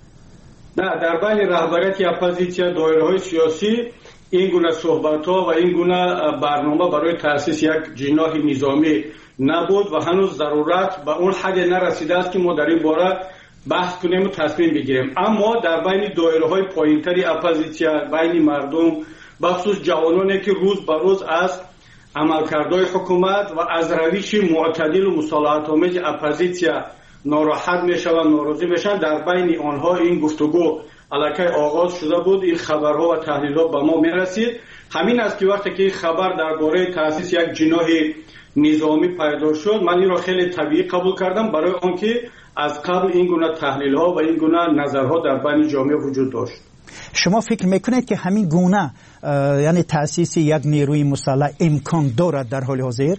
نه در بین رهبریت اپوزیسیون دایره‌های سیاسی این گونه صحبت‌ها و این گونه برنامه برای تأسیس یک جناح نظامی نبود و هنوز ضرورت به اون حد نرسیده است که ما در این باره بحث کنیم و تصمیم بگیریم اما در بین دایره‌های پایین‌تری اپوزیسیون بین مردم بخصوص جوانانی که روز به روز از عملکردهای حکومت و از روش معتدل و مصالحت آمیز اپوزیسیون ناراحت میشوند ناراضی میشن در بین آنها این گفتگو الکی آغاز شده بود این خبرها و تحلیل‌ها به ما میرسید همین است که وقتی که این خبر درباره تأسیس یک جناح نظامی پیدا شد من این را خیلی طبیعی قبول کردم برای آنکه از قبل این گونه تحلیل‌ها و این گونه نظرها در بین جامعه وجود داشت. شما فکر میکنید که همین گونه یعنی تأسیس یک نیروی مسلح امکان دارد در حال حاضر؟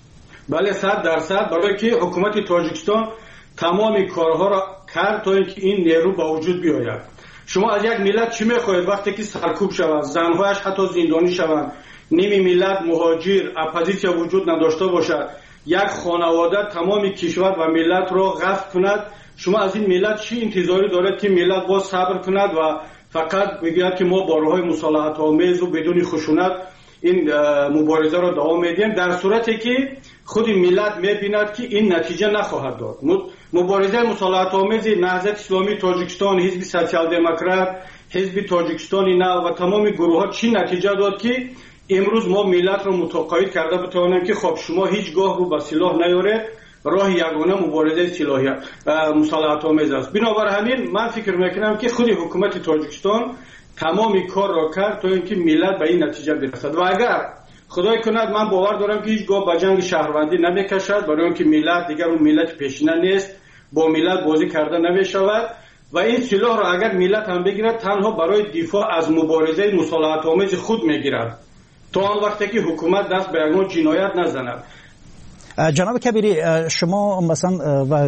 بله صد درصد برای که حکومت تاجیکستان تمام کارها را کرد تا اینکه این نیرو با وجود بیاید. شما از یک ملت چی میخواهید وقتی که سرکوب شود زنهایش حتی زندانی شوند نیمی ملت مهاجر اپوزیسیا وجود نداشته باشد یک خانواده تمام کشور و ملت را غصب کند شما از این ملت چی انتظاری دارید که ملت باز صبر کند و فقط بگوید که ما با راههای مصالحت آمیز و بدون خشونت این مبارزه را دوام میدیم در صورتی که خود ملت میبیند که این نتیجه نخواهد داد. مبارزه مصالحت آمیز نهضت اسلامی تاجیکستان حزب سوسیال دموکرات حزب تاجیکستان نو و تمام گروه ها چی نتیجه داد که امروز ما ملت را متقاعد کرده بتوانیم که خب شما هیچگاه رو به سلاح نیاره راه یگانه مبارزه سلاحی مصالحت آمیز است. بنابر همین من فکر میکنم که خود حکومت تاجیکستان تمامی کار را کرد تا اینکه ملت به این نتیجه برسد و اگر خدای کند من باور دارم که هیچگاه به جنگ شهروندی نمیکشد برای اینکه ملت دیگر اون ملت پیشینه نیست با ملت بازی کرده نمیشود و این سلاح را اگر ملت هم بگیرد تنها برای دفاع از مبارزه مصالحت آمیز خود میگیرد تا آن وقتی که حکومت دست به یگان جنایت نزند. جناب کبیری، شما مثلا و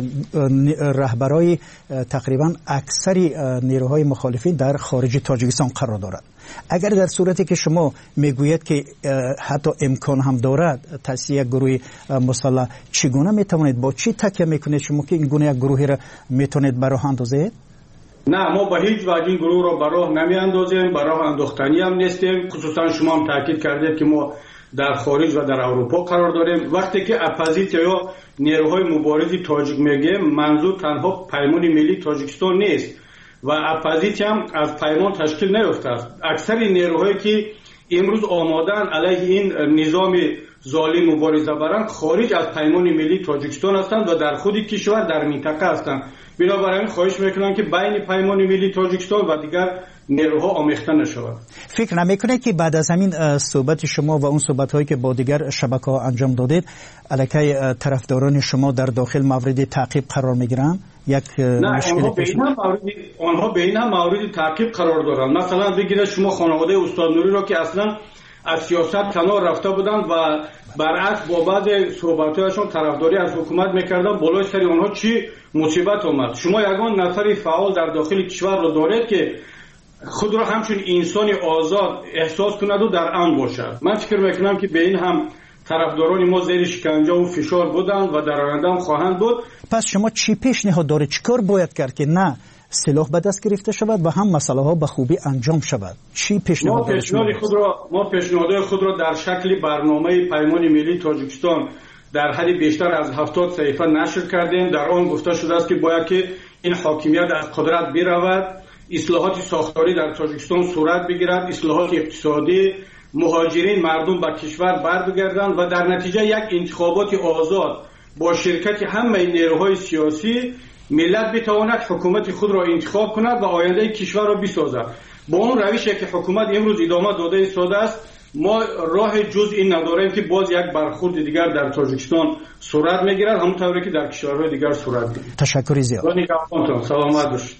رهبرای تقریبا اکثری نیروهای مخالفین در خارج تاجیکستان قرار دارد. اگر در صورتی که شما میگوید که حتی امکان هم دارد تأسیس یک گروه مسلح، چگونه میتوانید، با چی تکیه میکنید شما که این گونه یک گروهی را میتونید براه اندازید؟ نه، ما به هیچ وجه این گروه را براه نمی اندازیم، براه انداختنی هم نیستیم. خصوصا شما هم تاکید کردید که ما در خارج و در اروپا قرار داریم. وقتی که اپوزیسیون یا نیروهای مبارزی تاجیک میگیم، منظور تنها پیمان ملی تاجیکستان نیست و اپوزیسیون هم از پیمان تشکیل نیافته است. اکثر نیروهایی که امروز آمادن علیه این نظام ظالم مبارزه برند خارج از پیمان ملی تاجیکستان هستند و در خود کشور در منطقه هستند. بنابراین خواهش میکنم که بین پیمان ملی تاجیکستان و دیگر نیروها آمیخته نشود. فکر نمیکنه که بعد از همین صحبت شما و اون صحبت هایی که با دیگر شبکه ها انجام دادید علیه طرفداران شما در داخل مورد تعقیب قرار میگیرن؟ یک مشکلی پیش میاد؟ آنها به این هم مورد تعقیب قرار دارند. مثلا بگیرید شما خانواده استاد نوری را که اصلا از سیاست کنار رفته بودند و برعکس با بعض صحبت‌هایشان طرفداری از حکومت می‌کردند، بالای سر آنها چی مصیبت آمد؟ شما یگان نفر فعال در داخل کشور را دارید که خود را همچون انسان آزاد احساس کند و در امن باشد. من فکر میکنم که به این هم طرفداران ما زیر شکنجه و فشار بودند و در آینده هم خواهند بود. پس شما چی پیشنهاد دارید؟ چیکار باید کرد که نه سلاح به دست گرفته شود و هم مسئله ها به خوبی انجام شود؟ چی پیشنهاد دارید؟ ما پیشنهاد خود را ما پیشنهادهای خود را در شکل برنامه پیمان ملی تاجیکستان در حد بیشتر از هفتاد صفحه نشر کردیم. در آن گفته شده است که باید که این حاکمیت از قدرت برود، اصلاحات ساختاری در تاجیکستان صورت بگیرد، اصلاحات اقتصادی، مهاجرین مردم به کشور برگردند و در نتیجه یک انتخابات آزاد با شرکت همه نیروهای سیاسی ملت بتواند حکومت خود را انتخاب کند و آینده کشور را بسازد. با اون روشی که حکومت امروز ادامه داده ایستاده است، ما راه جز این نداریم که باز یک برخورد دیگر در تاجیکستان صورت میگیرد، همونطوری که در کشورهای دیگر صورت میگیرد. تشکر زیاد. سلامت باشید.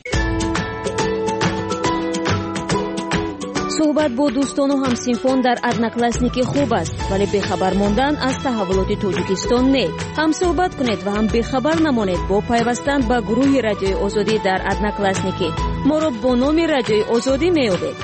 صحبت با دوستان و همسینفان در одноклассники خوب است، ولی بخبر ماندن از تحولات تاجیکستان نه. هم صحبت کنید و هم بخبر نمانید با پیوستن به گروه رادیوی آزادی در одноклассники. ما را با نام رادیوی آزادی میابید.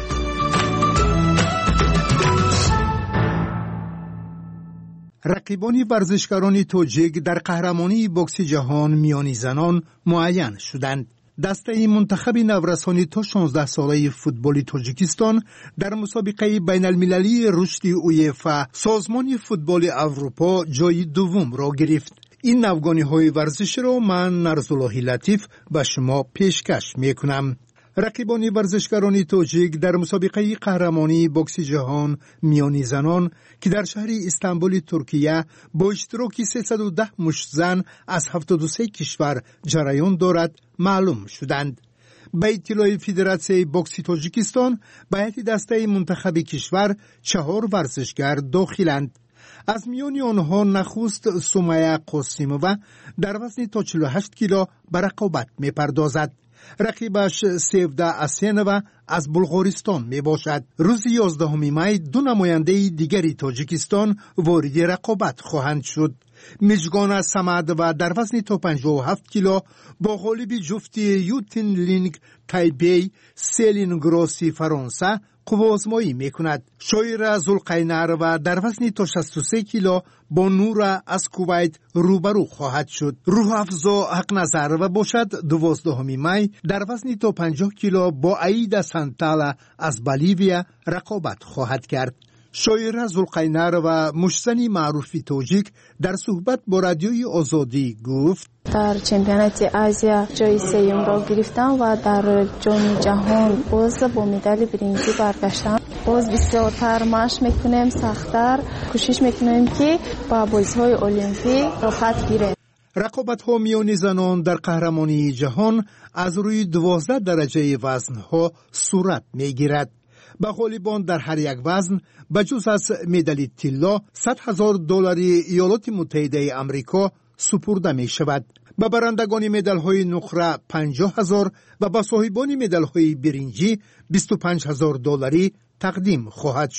رقیبان ورزشکاران تاجیک در قهرمانی بوکس جهان میانی زنان معین شدند. دسته منتخب نورسانی تا شانزده ساله فوتبال تاجیکستان در مسابقه بین المللی رشد اویفا سازمان فوتبال اروپا جای دوم را گرفت. این نوگانی های ورزش را من نرزالله لطیف به شما پیشکش می کنم. رقیبان ورزشکاران تاجیک در مسابقه قهرمانی بوکس جهان میانی زنان که در شهر استانبول ترکیه با اشتراک سیصد و ده مشت زن از هفتاد و سه کشور جریان دارد معلوم شدند. به اطلاع فدراسیون بوکس تاجیکستان به هیئت دسته منتخب کشور چهار ورزشگر داخلند. از میان آنها نخست سمیه قاسمووا در وزن تا چهل و هشت کیلو به رقابت می‌پردازد. رقیبش سیوده اسینووا از بلغارستان می باشد. روز یازدهم می دو نماینده دیگری تاجیکستان وارد رقابت خواهند شد. میجگان سمد و در وزن تا پنجاه و هفت کیلو با غالب جفتی یوتین لینگ تایپی سیلین گراسی فرانسه قوازمایی می کند. شایر زلقینر و در وزن تا شصت و سه کیلو با نور از کویت روبرو خواهد شد. روح افزا حق نظر و باشد دوازدهم می در وزن تا پنجاه کیلو با عیدا سانتالا از بولیویا رقابت خواهد کرد. شاعر زلقینر و مشزن معروف تاجیک در صحبت با رادیوی آزادی گفت: در چمپیونات آسیا جای سوم را گرفتم و در جام جهان باز با مدال برنزی برگشتم. باز بسیارتر مشق میکنیم، سخت‌تر کوشش میکنیم که با بازی‌های المپیک رفت گیریم. رقابت ها میان زنان در قهرمانی جهان از روی دوازده درجه وزن ها صورت میگیرد. به غالبان در هر یک وزن بجز از مدال طلا صد هزار دلار ایالات متحده آمریکا سپرده می شود. به برندگان مدال های نقره پنجاه هزار و به صاحبان مدال های برنجی بیست و پنج هزار دلاری تقدیم خواهد شد.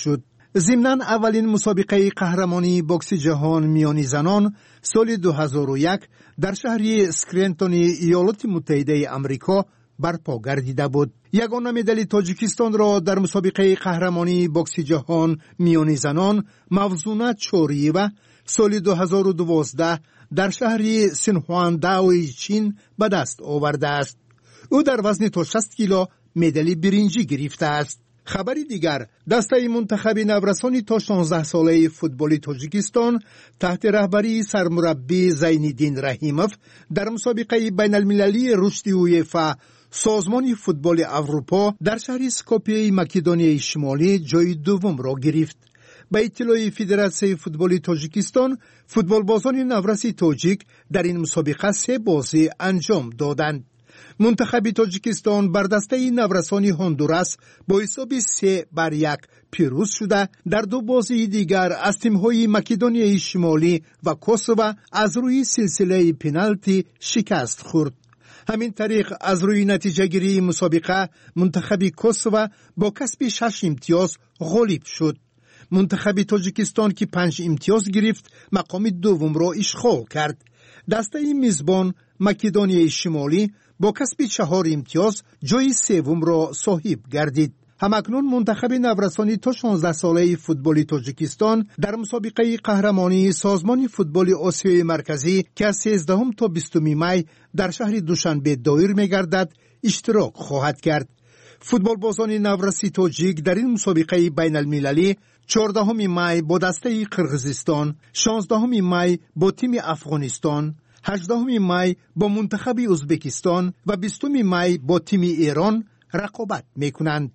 ضمناً اولین مسابقه قهرمانی بوکس جهان میانی زنان سال دو هزار و یک در شهر سکرنتون ایالات متحده آمریکا برپا گردیده بود. یگانه مدال تاجیکستان را در مسابقه قهرمانی بوکس جهان میانی زنان موزونه چوریوه سال دو هزار و دوازده در شهر سنخوانداوی چین به دست آورده است. او در وزن تا شصت کیلو مدال برنجی گرفته است. خبری دیگر، دسته منتخب نورسانی تا شانزده ساله فوتبال تاجیکستان تحت رهبری سرمربی زینالدین رحیموف در مسابقه بین المللی رشد اویفا سازمان فوتبال اروپا در شهر اسکوپیه مکدونیای شمالی جای دوم را گرفت. به اطلاع فدراسیون فوتبال تاجیکستان، فوتبالبازان نورسی تاجیک در این مسابقه سه بازی انجام دادند. منتخب تاجیکستان بر دسته نورسانی هندوراس با حساب سه بر یک پیروز شده، در دو بازی دیگر از تیم‌های مکدونیای شمالی و کوسوو از روی سلسله پنالتی شکست خورد. همین طریق از روی نتیجه گیری مسابقه منتخب کوسوو با کسب شش امتیاز غالب شد. منتخب تاجیکستان که پنج امتیاز گرفت مقام دوم را اشغال کرد. دسته میزبان مکدونیای شمالی با کسب چهار امتیاز جای سوم را صاحب گردید. همکنون منتخب نورسانی تا شانزده ساله فوتبال تاجیکستان در مسابقه قهرمانی سازمان فوتبال آسیای مرکزی که از سیزدهم تا بیستم می در شهر دوشنبه دایر می‌گردد اشتراک خواهد کرد. فوتبالبازان نورسی تاجیک در این مسابقه بین المللی چهاردهم می با دسته قرقیزستان، شانزدهم می با تیم افغانستان، هجدهم می با منتخب ازبکستان و بیستم می با تیم ایران رقابت میکنند.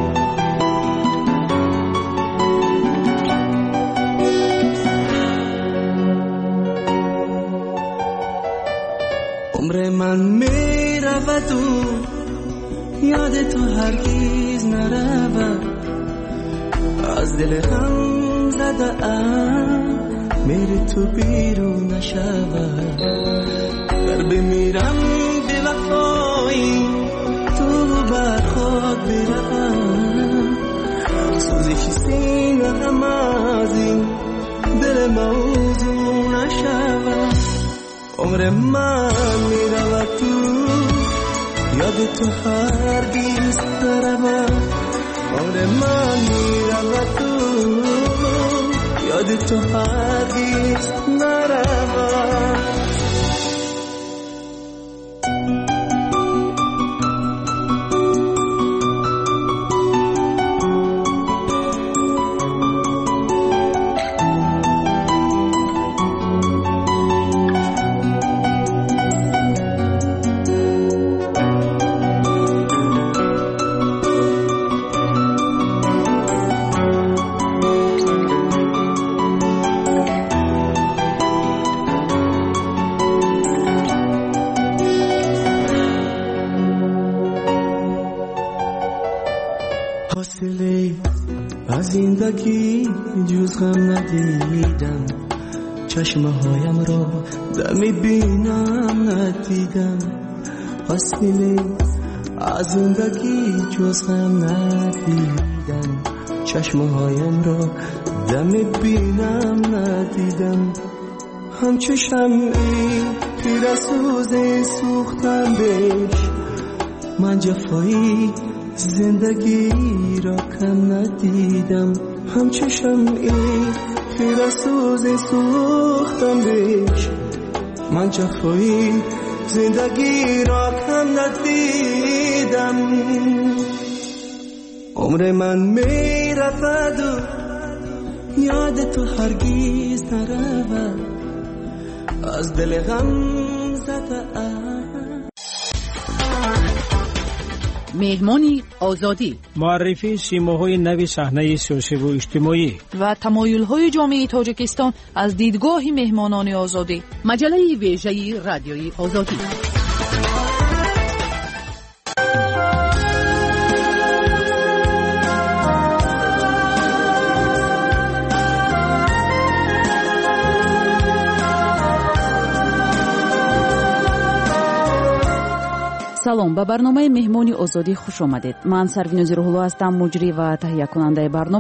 عمر من میرود و یاد تو هرگز نرود، از دل غم زده ام میری تو بیرون نشود. در بمیرم به وفایی تو بر خود بروم، سوزش سینه غم از این دل موضوع نشود. عمر من میرود تو یاد تو هرگز نرود، عمر من میرود تو یاد تو هرگز نرود. زندگی جز غم ندیدم، چشمه هایم را دمی بینم ندیدم. فاصله از زندگی جز غم ندیدم، چشمه هایم را دمی بینم ندیدم. همچو شمعی پیر سوز سوختم بهش، من جفایی زندگی را کم ندیدم. همچو شمعی پیر سوز سوختم بهش، من جفایی زندگی را کم ندیدم. عمر من می رود و یاد تو هرگز نرود، از دل غم زده ام. مهمانی آزادی، معرفی سیماهای نوی صحنه سیاسی و اجتماعی و تمایل‌های جامعه تاجیکستان از دیدگاه مهمانان آزادی. مجله ویژه رادیوی آزادی. салом, ба барномаи меҳмони озодӣ хуш омадед. Ман Сарвинузи Рӯҳулло ҳастам, муҷрӣ ва таҳиякунандаи барнома.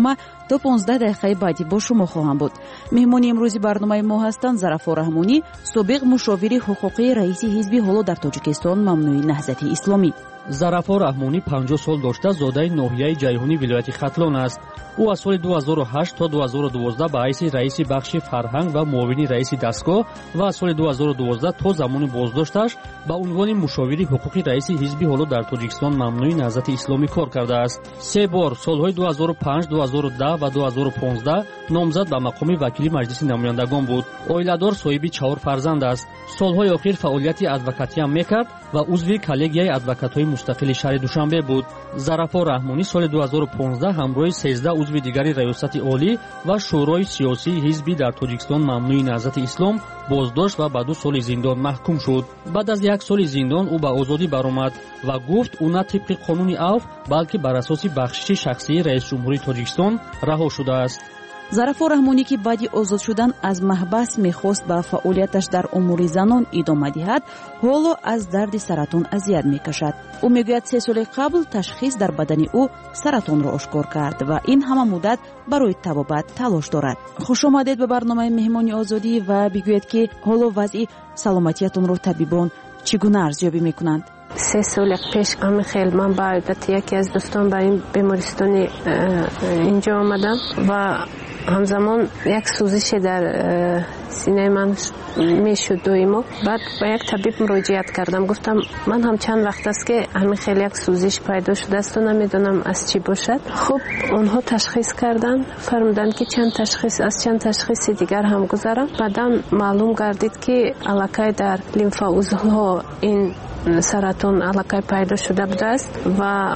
تا پانزده دقیقه بعدی با شما خواهم بود. مهمانی امروزی برنامه ما هستند ظرفا رحمانی، سابق مشاور حقوقی رئیس حزب حالا در تاجیکستان ممنوعی نهضت اسلامی. ظرفا رحمانی پنجاه سال داشته، زاده ناحیه جیهانی ولایت ختلان است. او از سال دو هزار و هشت تا دو هزار و دوازده به حیث رئیس بخش فرهنگ و معاون رئیس دستگاه و از سال دو هزار و دوازده تا زمان بازداشتش به عنوان مشاور حقوقی رئیس حزب حالا در تاجیکستان ممنوعی نهضت اسلامی کار کرده است. سه بار سالهای دو هزار و پنج، دو هزار و ده و دو هزار و پانزده نامزد به مقام وکیل مجلس نمایندگان بود. عائله‌دار، صاحب چهار فرزند است. سالهای اخیر فعالیت ادوکاتی هم میکرد و عضو کلگیای ادوکات‌های مستقل شهر دوشنبه بود. ظرفا رحمانی سال دو هزار و پانزده همراه سیزده عضو دیگری ریاست عالی و شورای سیاسی حزبی در تاجیکستان ممنوعی نهضت اسلام بازداشت و به دو سال زندان محکوم شد. بعد از یک سال زندان او به آزادی برآمد و گفت او نه طبق قانون عفو بلکه بر اساس بخشش شخصی رئیس جمهوری تاجیکستان رها شده است. ظرفا رحمانی که بعد آزاد شدن از محبس میخواست به فعالیتش در امور زنان ادامه دهد، حالا از درد سرطان اذیت میکشد. او میگوید سه سال قبل تشخیص در بدن او سرطان را آشکار کرد و این همه مدت برای طبابت تلاش دارد. خوش آمدید به برنامه مهمانی آزادی و بگوید که حالا وضع سلامتیتون را طبیبان چگونه ارزیابی میکنند؟ سه سال پیش همین خیلی من با عادت یکی از دوستان به این بیمارستان اینجا آمدم و همزمان یک سوزش در سینه من میشد دویمو. بعد با یک طبیب مراجعت کردم، گفتم من هم چند وقت است که همین خیلی یک سوزش پیدا شده است و نمیدونم از چی باشد. خب اونها تشخیص کردن، فرمودن که چند تشخیص از چند تشخیص دیگر هم گذارم. بعدم معلوم گردید که علاقه در لیمف عضوها این سرطان علاقه پیدا شده بوده است و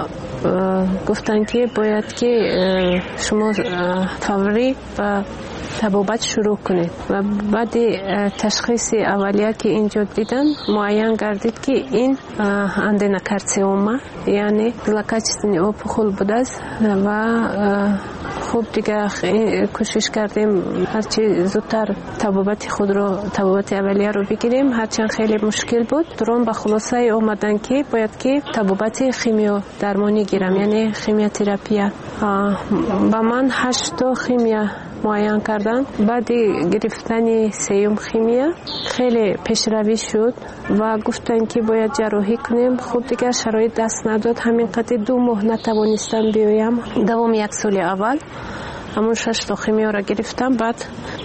گفتن که باید که شما فوری و طبابت شروع کنید. و بعد تشخیص اولیه که اینجا دیدن معین گردید که این اندنوکارسینوما یعنی زلکاچتنی اوپخول بوده است و خوب دیگه کوشش کردیم هرچی زودتر طبابت خود رو طبابت اولیه رو بگیریم، هرچند خیلی مشکل بود. درون به خلاصه اومدن که باید که طبابت خیمیو درمانی گیرم یعنی خیمیوتراپی. با من هشت تا خیمیا معین کردن. بعد گرفتن سیوم خیمیا خیلی پیشروی شد و گفتن که باید جراحی کنیم. خود دیگه شرایط دست نداد، همین قدر دو ماه نتوانستم بیایم. دوم یک سال اول همون شش تا خیمیا را گرفتم، بعد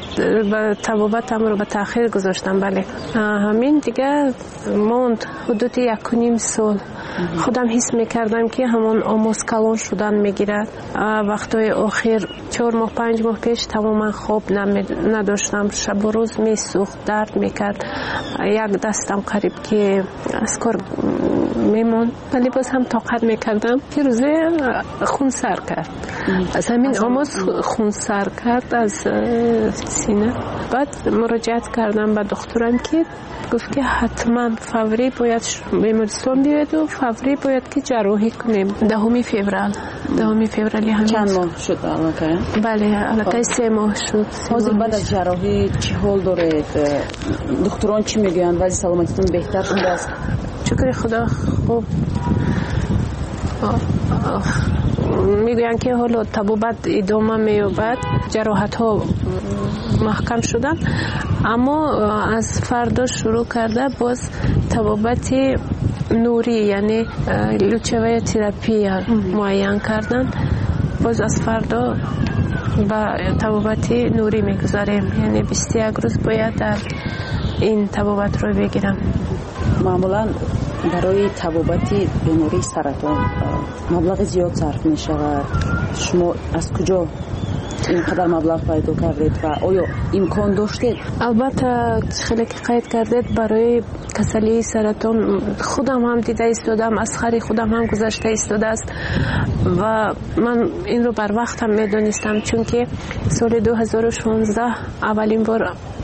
با طبابتم رو به تأخیر گذاشتم. بله همین دیگه موند حدود یک و نیم سال. خودم حس میکردم که همون آموسکالون شدن میگیرد. وقتای آخر چهار ماه پنج ماه پیش تماما خواب نداشتم، شب و روز میسوخت، درد میکرد، یک دستم قریب که از کار میمون، ولی باز هم طاقت میکردم. که روزه خون سر کرد، از همین آموز خون سر کرد از سینه. بعد مراجعت کردم به دکترم که گفت که حتما فوری باید بیمارستان بیاید و فوری باید که جراحی کنیم. دهم فوریه دهم فوریه همین. چند ماه شد علاقه؟ بله علاقه سه ماه شد. حاضر بعد از جراحی چه حال دارید؟ دکتران چی میگن؟ وضع سلامتیتون بهتر شده است؟ شکر خدا خوب. میگوین که حالا طبابت ادامه مییابد، جراحت ها محکم شدن، اما از فردا شروع کرده باز طبابت نوری یعنی لوچوه تراپی معین کردن. باز از فردا با طبابت نوری میگذاریم، یعنی بیست و یک روز باید در این طبابت رو بگیرم. معمولا برای طبابت بیماری سرطان مبلغ زیاد صرف می شود. شما از کجا اینقدر مبلغ پیدا کردید و آیا امکان داشتید؟ البته خیلی که قید کردید برای کسلی سرطان خودم هم دیده ایستادم، از خری خودم هم گذشته ایستاده است و من این رو بر وقت هم میدونستم، چون که سال دو هزار و شانزده اولین بار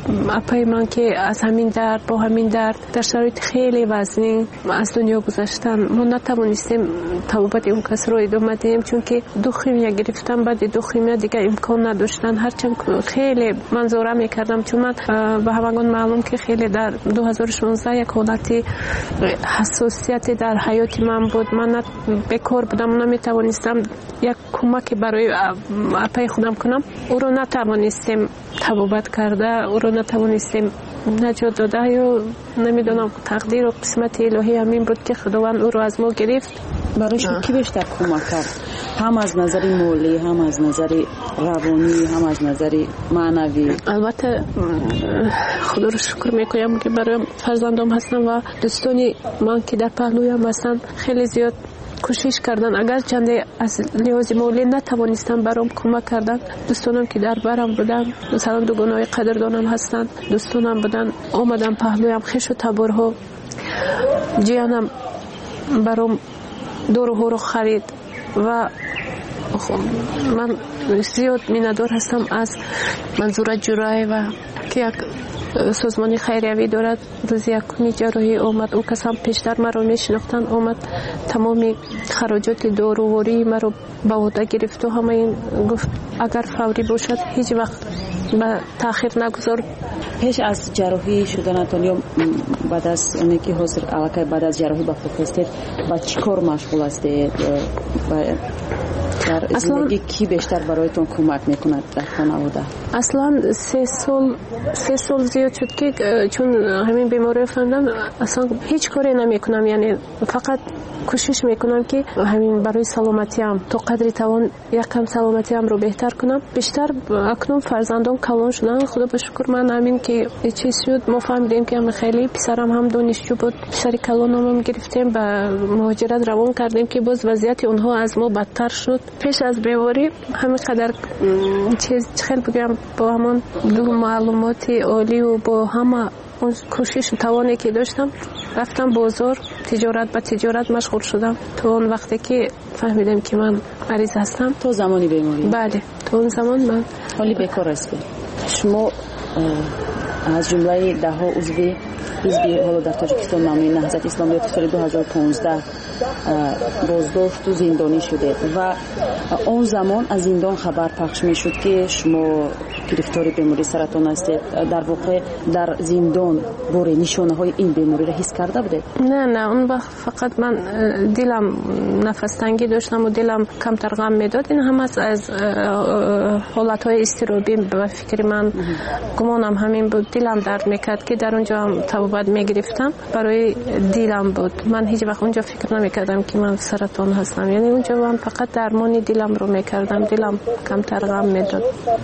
اپای من که از همین درد با همین درد در شرایط خیلی وزنی از دنیا گذاشتن. ما نتوانستیم توبت اون کس رو ادامه دهیم چون که دو خیمیا گرفتم، بعد دو خیمیا دیگه امکان نداشتن. هرچند خیلی منظوره میکردم چون من به همگان معلوم که خیلی در دو هزار و شانزده یک حالتی حساسیت در حیات من بود. من بکار بودم، نمیتوانستم یک کمک برای اپای خودم کنم. او رو نتوانستیم توبت کرده، او رو نتوانستیم نجات داده. یا نمیدونم تقدیر و قسمت الهی همین بود که خداوند او رو از ما گرفت. برای شما کی بیشتر کمک کرد؟ هم از نظر مالی، هم از نظر روانی، هم از نظر معنوی؟ البته خدا رو شکر میکنم که برای فرزندام هستن و دوستانی من که در پهلویم هستن خیلی زیاد کوشش کردن. اگر چنده از لحاظ مالی نتوانستم برام کمک کردن. دوستانم که در برم بودن، مثلا دوگانای قدردانم هستن، دوستانم بودن آمدن پهلویم، خش و تبرها. جیانم برام دورو رو خرید و من زیاد میندار هستم از منظور جرای و که یک سازمانی خیریوی دارد. روز یکمی جراحی اومد، او کس هم پیشتر مرا میشناختن، اومد تمامی خراجات دارووری مرا به عهده گرفت و همه این گفت اگر فوری باشد هیچ وقت به تاخیر نگذار. پیش از جراحی شدنتان یا بعد از اونی که حاضر علاقه بعد از جراحی با خود هستید با چی کار مشغول هستید؟ در زندگی کی بیشتر برایتون کمک میکند در خانواده؟ اصلا سه سال سه سال زیاد شد که چون همین بیماری فهمیدم اصلا هیچ کاری نمیکنم، یعنی فقط کوشش میکنم که همین برای سلامتیم تا قدری توان یکم سلامتیم رو بهتر کنم. بیشتر اکنون فرزندان کلان شدن، خدا به شکر. من همین که چیز شد ما فهمیدیم که هم خیلی پسرم هم دانشجو بود، پسر کلانم هم گرفتیم به مهاجرت روان کردیم که باز وضعیت اونها از ما بدتر شد. پیش از بیماری همین قدر چیز خیلی بگم با همون دو معلومات عالی و با همه اون کوشش توانی که داشتم رفتم بازار، تجارت به تجارت مشغول شدم تا اون وقتی که فهمیدم که من مریض هستم. تو زمانی بیماری؟ بله، تو اون زمان من حالی بیکار هستی. شما از جمله ده ها عضو حزب حالا در تاجیکستان نامی نهضت اسلامی که سال دو هزار و پانزده بازداشت و زندانی شده و اون زمان از زندان خبر پخش می شد که شما گرفتار بیماری سرطان هستید. در واقع در زندان بوری نشانه های این بیماری را حس کرده بوده؟ نه نه، اون وقت فقط من دلم نفس تنگی داشتم و دلم کمتر غم میداد. این هم از از حالت های استرابی به فکر من گمانم همین بود. دلم درد میکرد که در اونجا هم توبت میگرفتم، برای دلم بود. من هیچ وقت اونجا فکر نمیکردم که من سرطان هستم، یعنی اونجا من فقط درمانی دلم رو میکردم، دلم کمتر غم میداد.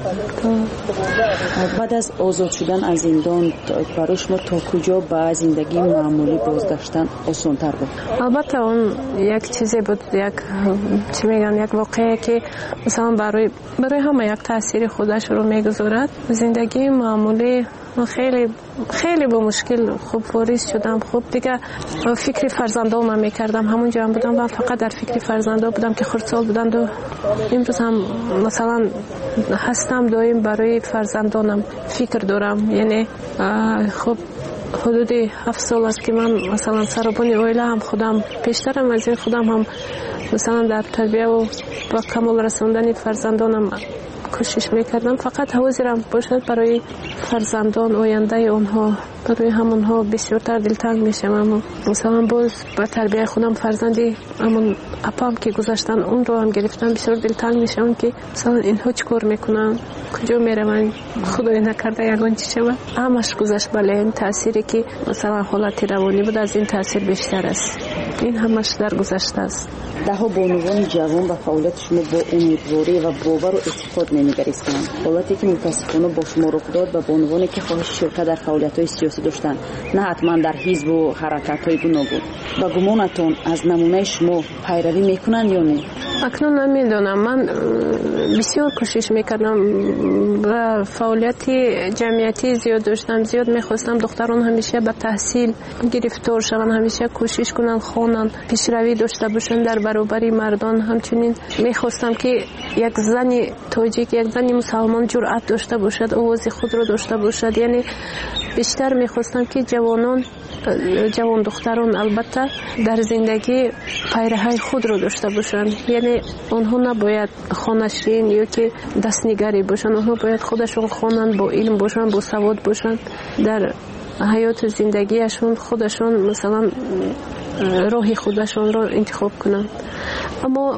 بعد از آزاد شدن از زندان برای شما تا کجا به زندگی معمولی بازگشتن آسان‌تر بود؟ البته اون یک چیزی بود، یک چی میگن یک واقعه که مثلا برای برای همه یک تاثیر خودش رو میگذارد. زندگی معمولی خیلی خیلی با مشکل خوب واریز شدم. خوب دیگه فکر فرزندام میکردم، همونجا هم بودم و فقط در فکر فرزندا بودم که خردسال بودند و امروز هم مثلا هستم دائم برای فرزندانم فکر دارم. یعنی خب حدود هفت سال است که من مثلا سربانی اویله هم خودم پیشترم از این خودم هم مثلا در تربیه و با کمال رسوندن فرزندانم کوشش میکردم. فقط حاضرم باشد برای فرزندان آینده اونها، برای همونها بسیارتر دلتنگ میشم. اما مثلا باز با تربیه خودم فرزندی همون اپام که گذاشتن اون رو هم گرفتم، بسیار دلتنگ میشم که مثلا اینها چی کار میکنن، کجا میروند، خدای نکرده یگان چی شود. همش گذشت. بله، این تأثیری که مثلا حالت روانی بود از این تأثیر بیشتر است. این همش در گذشته است. ده ها بانوان جوان و فعالیت شما با امیدواری و باور و اعتقاد نمیگریستند. حالتی که متاسفانه با شما رخ داد و بانوانی که خواهش شرکت در فعالیت‌های سیاسی داشتند، نه حتما در حزب و حرکت‌های گوناگون. با گمانتون از نمونه شما پیروی میکنند یا نه؟ اکنون نمیدونم. من بسیار کوشش میکردم و فعالیت جمعیتی زیاد داشتم، زیاد میخواستم دختران همیشه به تحصیل گرفتار شوند، همیشه کوشش کنن بخوانند، پیشروی داشته باشند در برابر مردان. همچنین میخواستم که یک زن تاجیک، یک زن مسلمان جرأت داشته باشد، آواز خود را داشته باشد. یعنی بیشتر میخواستم که جوانان، جوان دختران البته در زندگی پیرهی خود را داشته باشند. یعنی آنها نباید خانشین یا که دستنگری باشند، آنها باید خودشون خوانند، با علم باشند، با سواد باشند، در حیات زندگیشون خودشون مثلا راه خودشون را انتخاب کنند. اما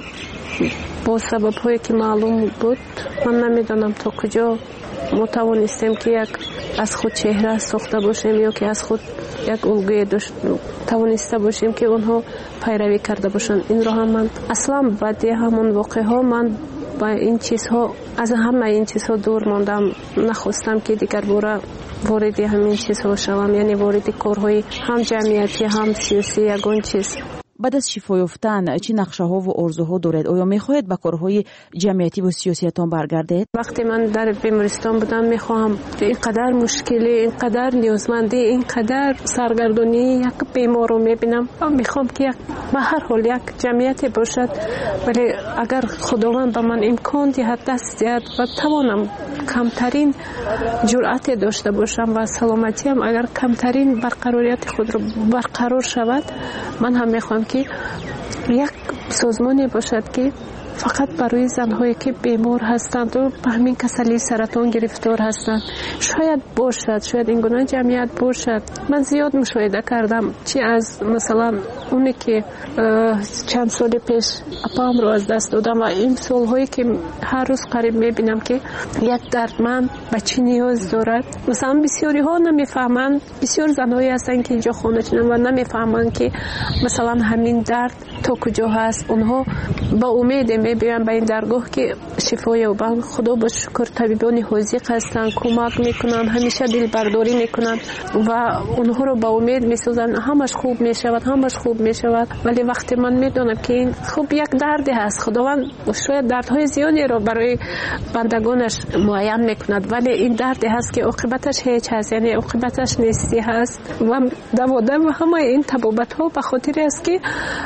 با سبب هایی که معلوم بود، من نمیدانم تا کجا ما توانستیم که یک از خود چهره ساخته باشیم یا که از خود یک الگوی توانسته باشیم که اونها پیروی کرده باشند. این را هم من اصلا بعد همون واقعه ها من با این چیزها، از همه این چیزها دور ماندم. نخواستم که دیگر باره وارد همین چیزها شوم، یعنی وارد کارهای هم جمعیتی هم سیاسی یگان چیز. بعد از شفا یافتن چه نقشه ها و آرزوها دارید؟ آیا میخواهید به کارهای جمعیتی و سیاسیتان برگردید؟ وقتی من در بیمارستان بودم میخواهم اینقدر مشکلی، اینقدر نیازمندی، اینقدر سرگردانی یک بیمار رو میبینم، میخوام که یک به هر حال یک جمعیتی باشد، ولی اگر خداوند به من امکان دهد، دست دهد و توانم کمترین جرأت داشته باشم و سلامتیم اگر کمترین برقراریت خود رو برقرار شود، من هم میخوام که یک سازمانی باشد که فقط برای زنهایی که بیمار هستند و به همین کسلی سرطان گرفتار هستند شاید باشد، شاید این گونه جمعیت باشد. من زیاد مشاهده کردم، چی از مثلا اونی که چند سال پیش اپام رو از دست دادم و این سالهایی که هر روز قریب میبینم که یک دردمند به چی نیاز دارد. مثلا بسیاری ها نمیفهمند، بسیار زنهایی هستند که اینجا خانه چنن و نمیفهمند که مثلا همین درد تا کجا هست. اونها با امید میبینن به این درگاه که شفا یابند. خدا با شکر طبیبان حاذق هستند، کمک میکنن، همیشه دل برداری میکنن و اونها رو با امید میسازن همش خوب میشود، همش خوب میشود. ولی وقتی من میدونم که این خوب یک دردی هست، خداوند شاید دردهای زیادی رو برای بندگانش معین میکند، ولی این دردی هست که عاقبتش هیچ هست، یعنی عاقبتش نیستی هست. و دوادم همه این طبابت ها به خاطر است که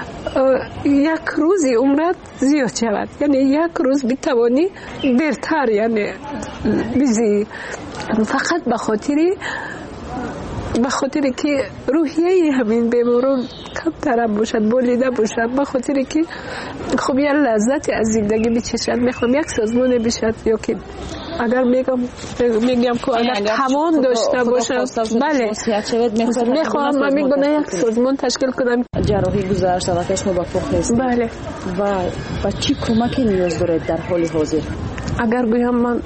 یک روزی عمرت زیاد شود، یعنی یک روز بتوانی بهتر یعنی بیزی، فقط به خاطری به خاطر که روحیه همین بیماران کمتر باشد، بولیده باشد، به خاطر که خب یه لذت از زندگی بچشد. میخوام یک سازمان بشد یا که اگر میگم میگم که اگر توان داشته باشم، بله میخوام من میگم یک سازمان تشکیل کنم. جراحی گذشته و کشم موفق هستید. بله. و با چی کمکی نیاز دارید در حال حاضر؟ اگر گویم من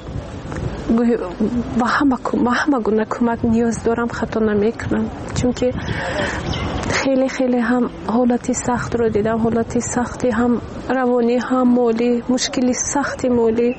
با همه با همه گونه کمک نیاز دارم، خطا نمیکنم، چون که خیلی خیلی هم حالتی سخت رو دیدم، حالتی سختی هم روانی هم مالی، مشکلی سختی مالی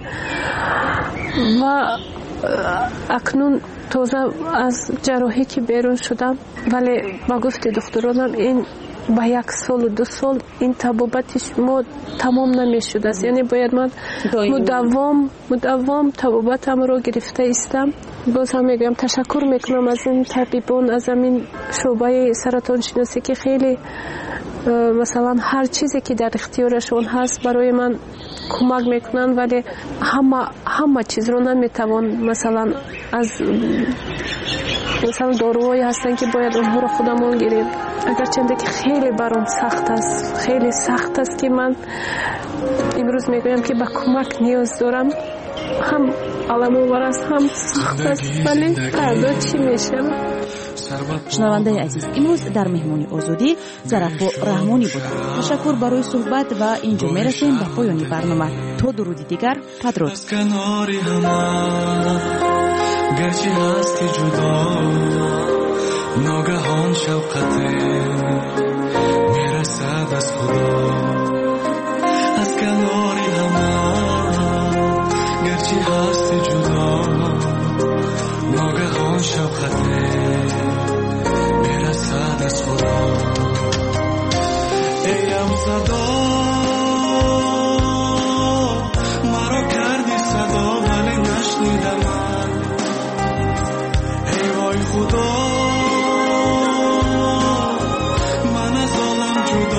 و اکنون تازه از جراحی که بیرون شدم، ولی با گفت دکترانم این با یک سال و دو سال این طبابتش ما تمام نمی شده است، یعنی باید من مداوم مداوم طبابتم رو گرفته استم. باز هم میگم تشکر میکنم از این طبیبان، از این شعبه سرطان شناسی که خیلی مثلا هر چیزی که در اختیارشون هست برای من کمک میکنن، ولی همه همه چیز رو نمیتوان مثلا از مثلا داروهایی هستن که باید اونها رو خودمون گیریم، اگرچه که خیلی برام سخت است، خیلی سخت است که من امروز میگویم که به کمک نیاز دارم. هم علم و برست هم سخت است، ولی فردا چی میشه؟ شنونده عزیز، امروز در مهمانی آزادی ظرف و رحمانی بود. تشکر برای صحبت و اینجا میرسیم به پایان برنامه. تا درودی دیگر، بدرود. گرچه هستی جدا ناگهان شوقت میرسد از خدا از کناری همه. گرچه هستی جدا ناگهان شوقت میرسد از خدا. ایم صدا مرا کردی صدا ولی نشنیدم خدا. من از عالم جدا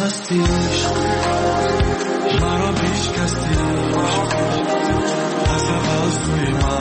هستی عشق مرا بیش کستی عشق از اول سوی من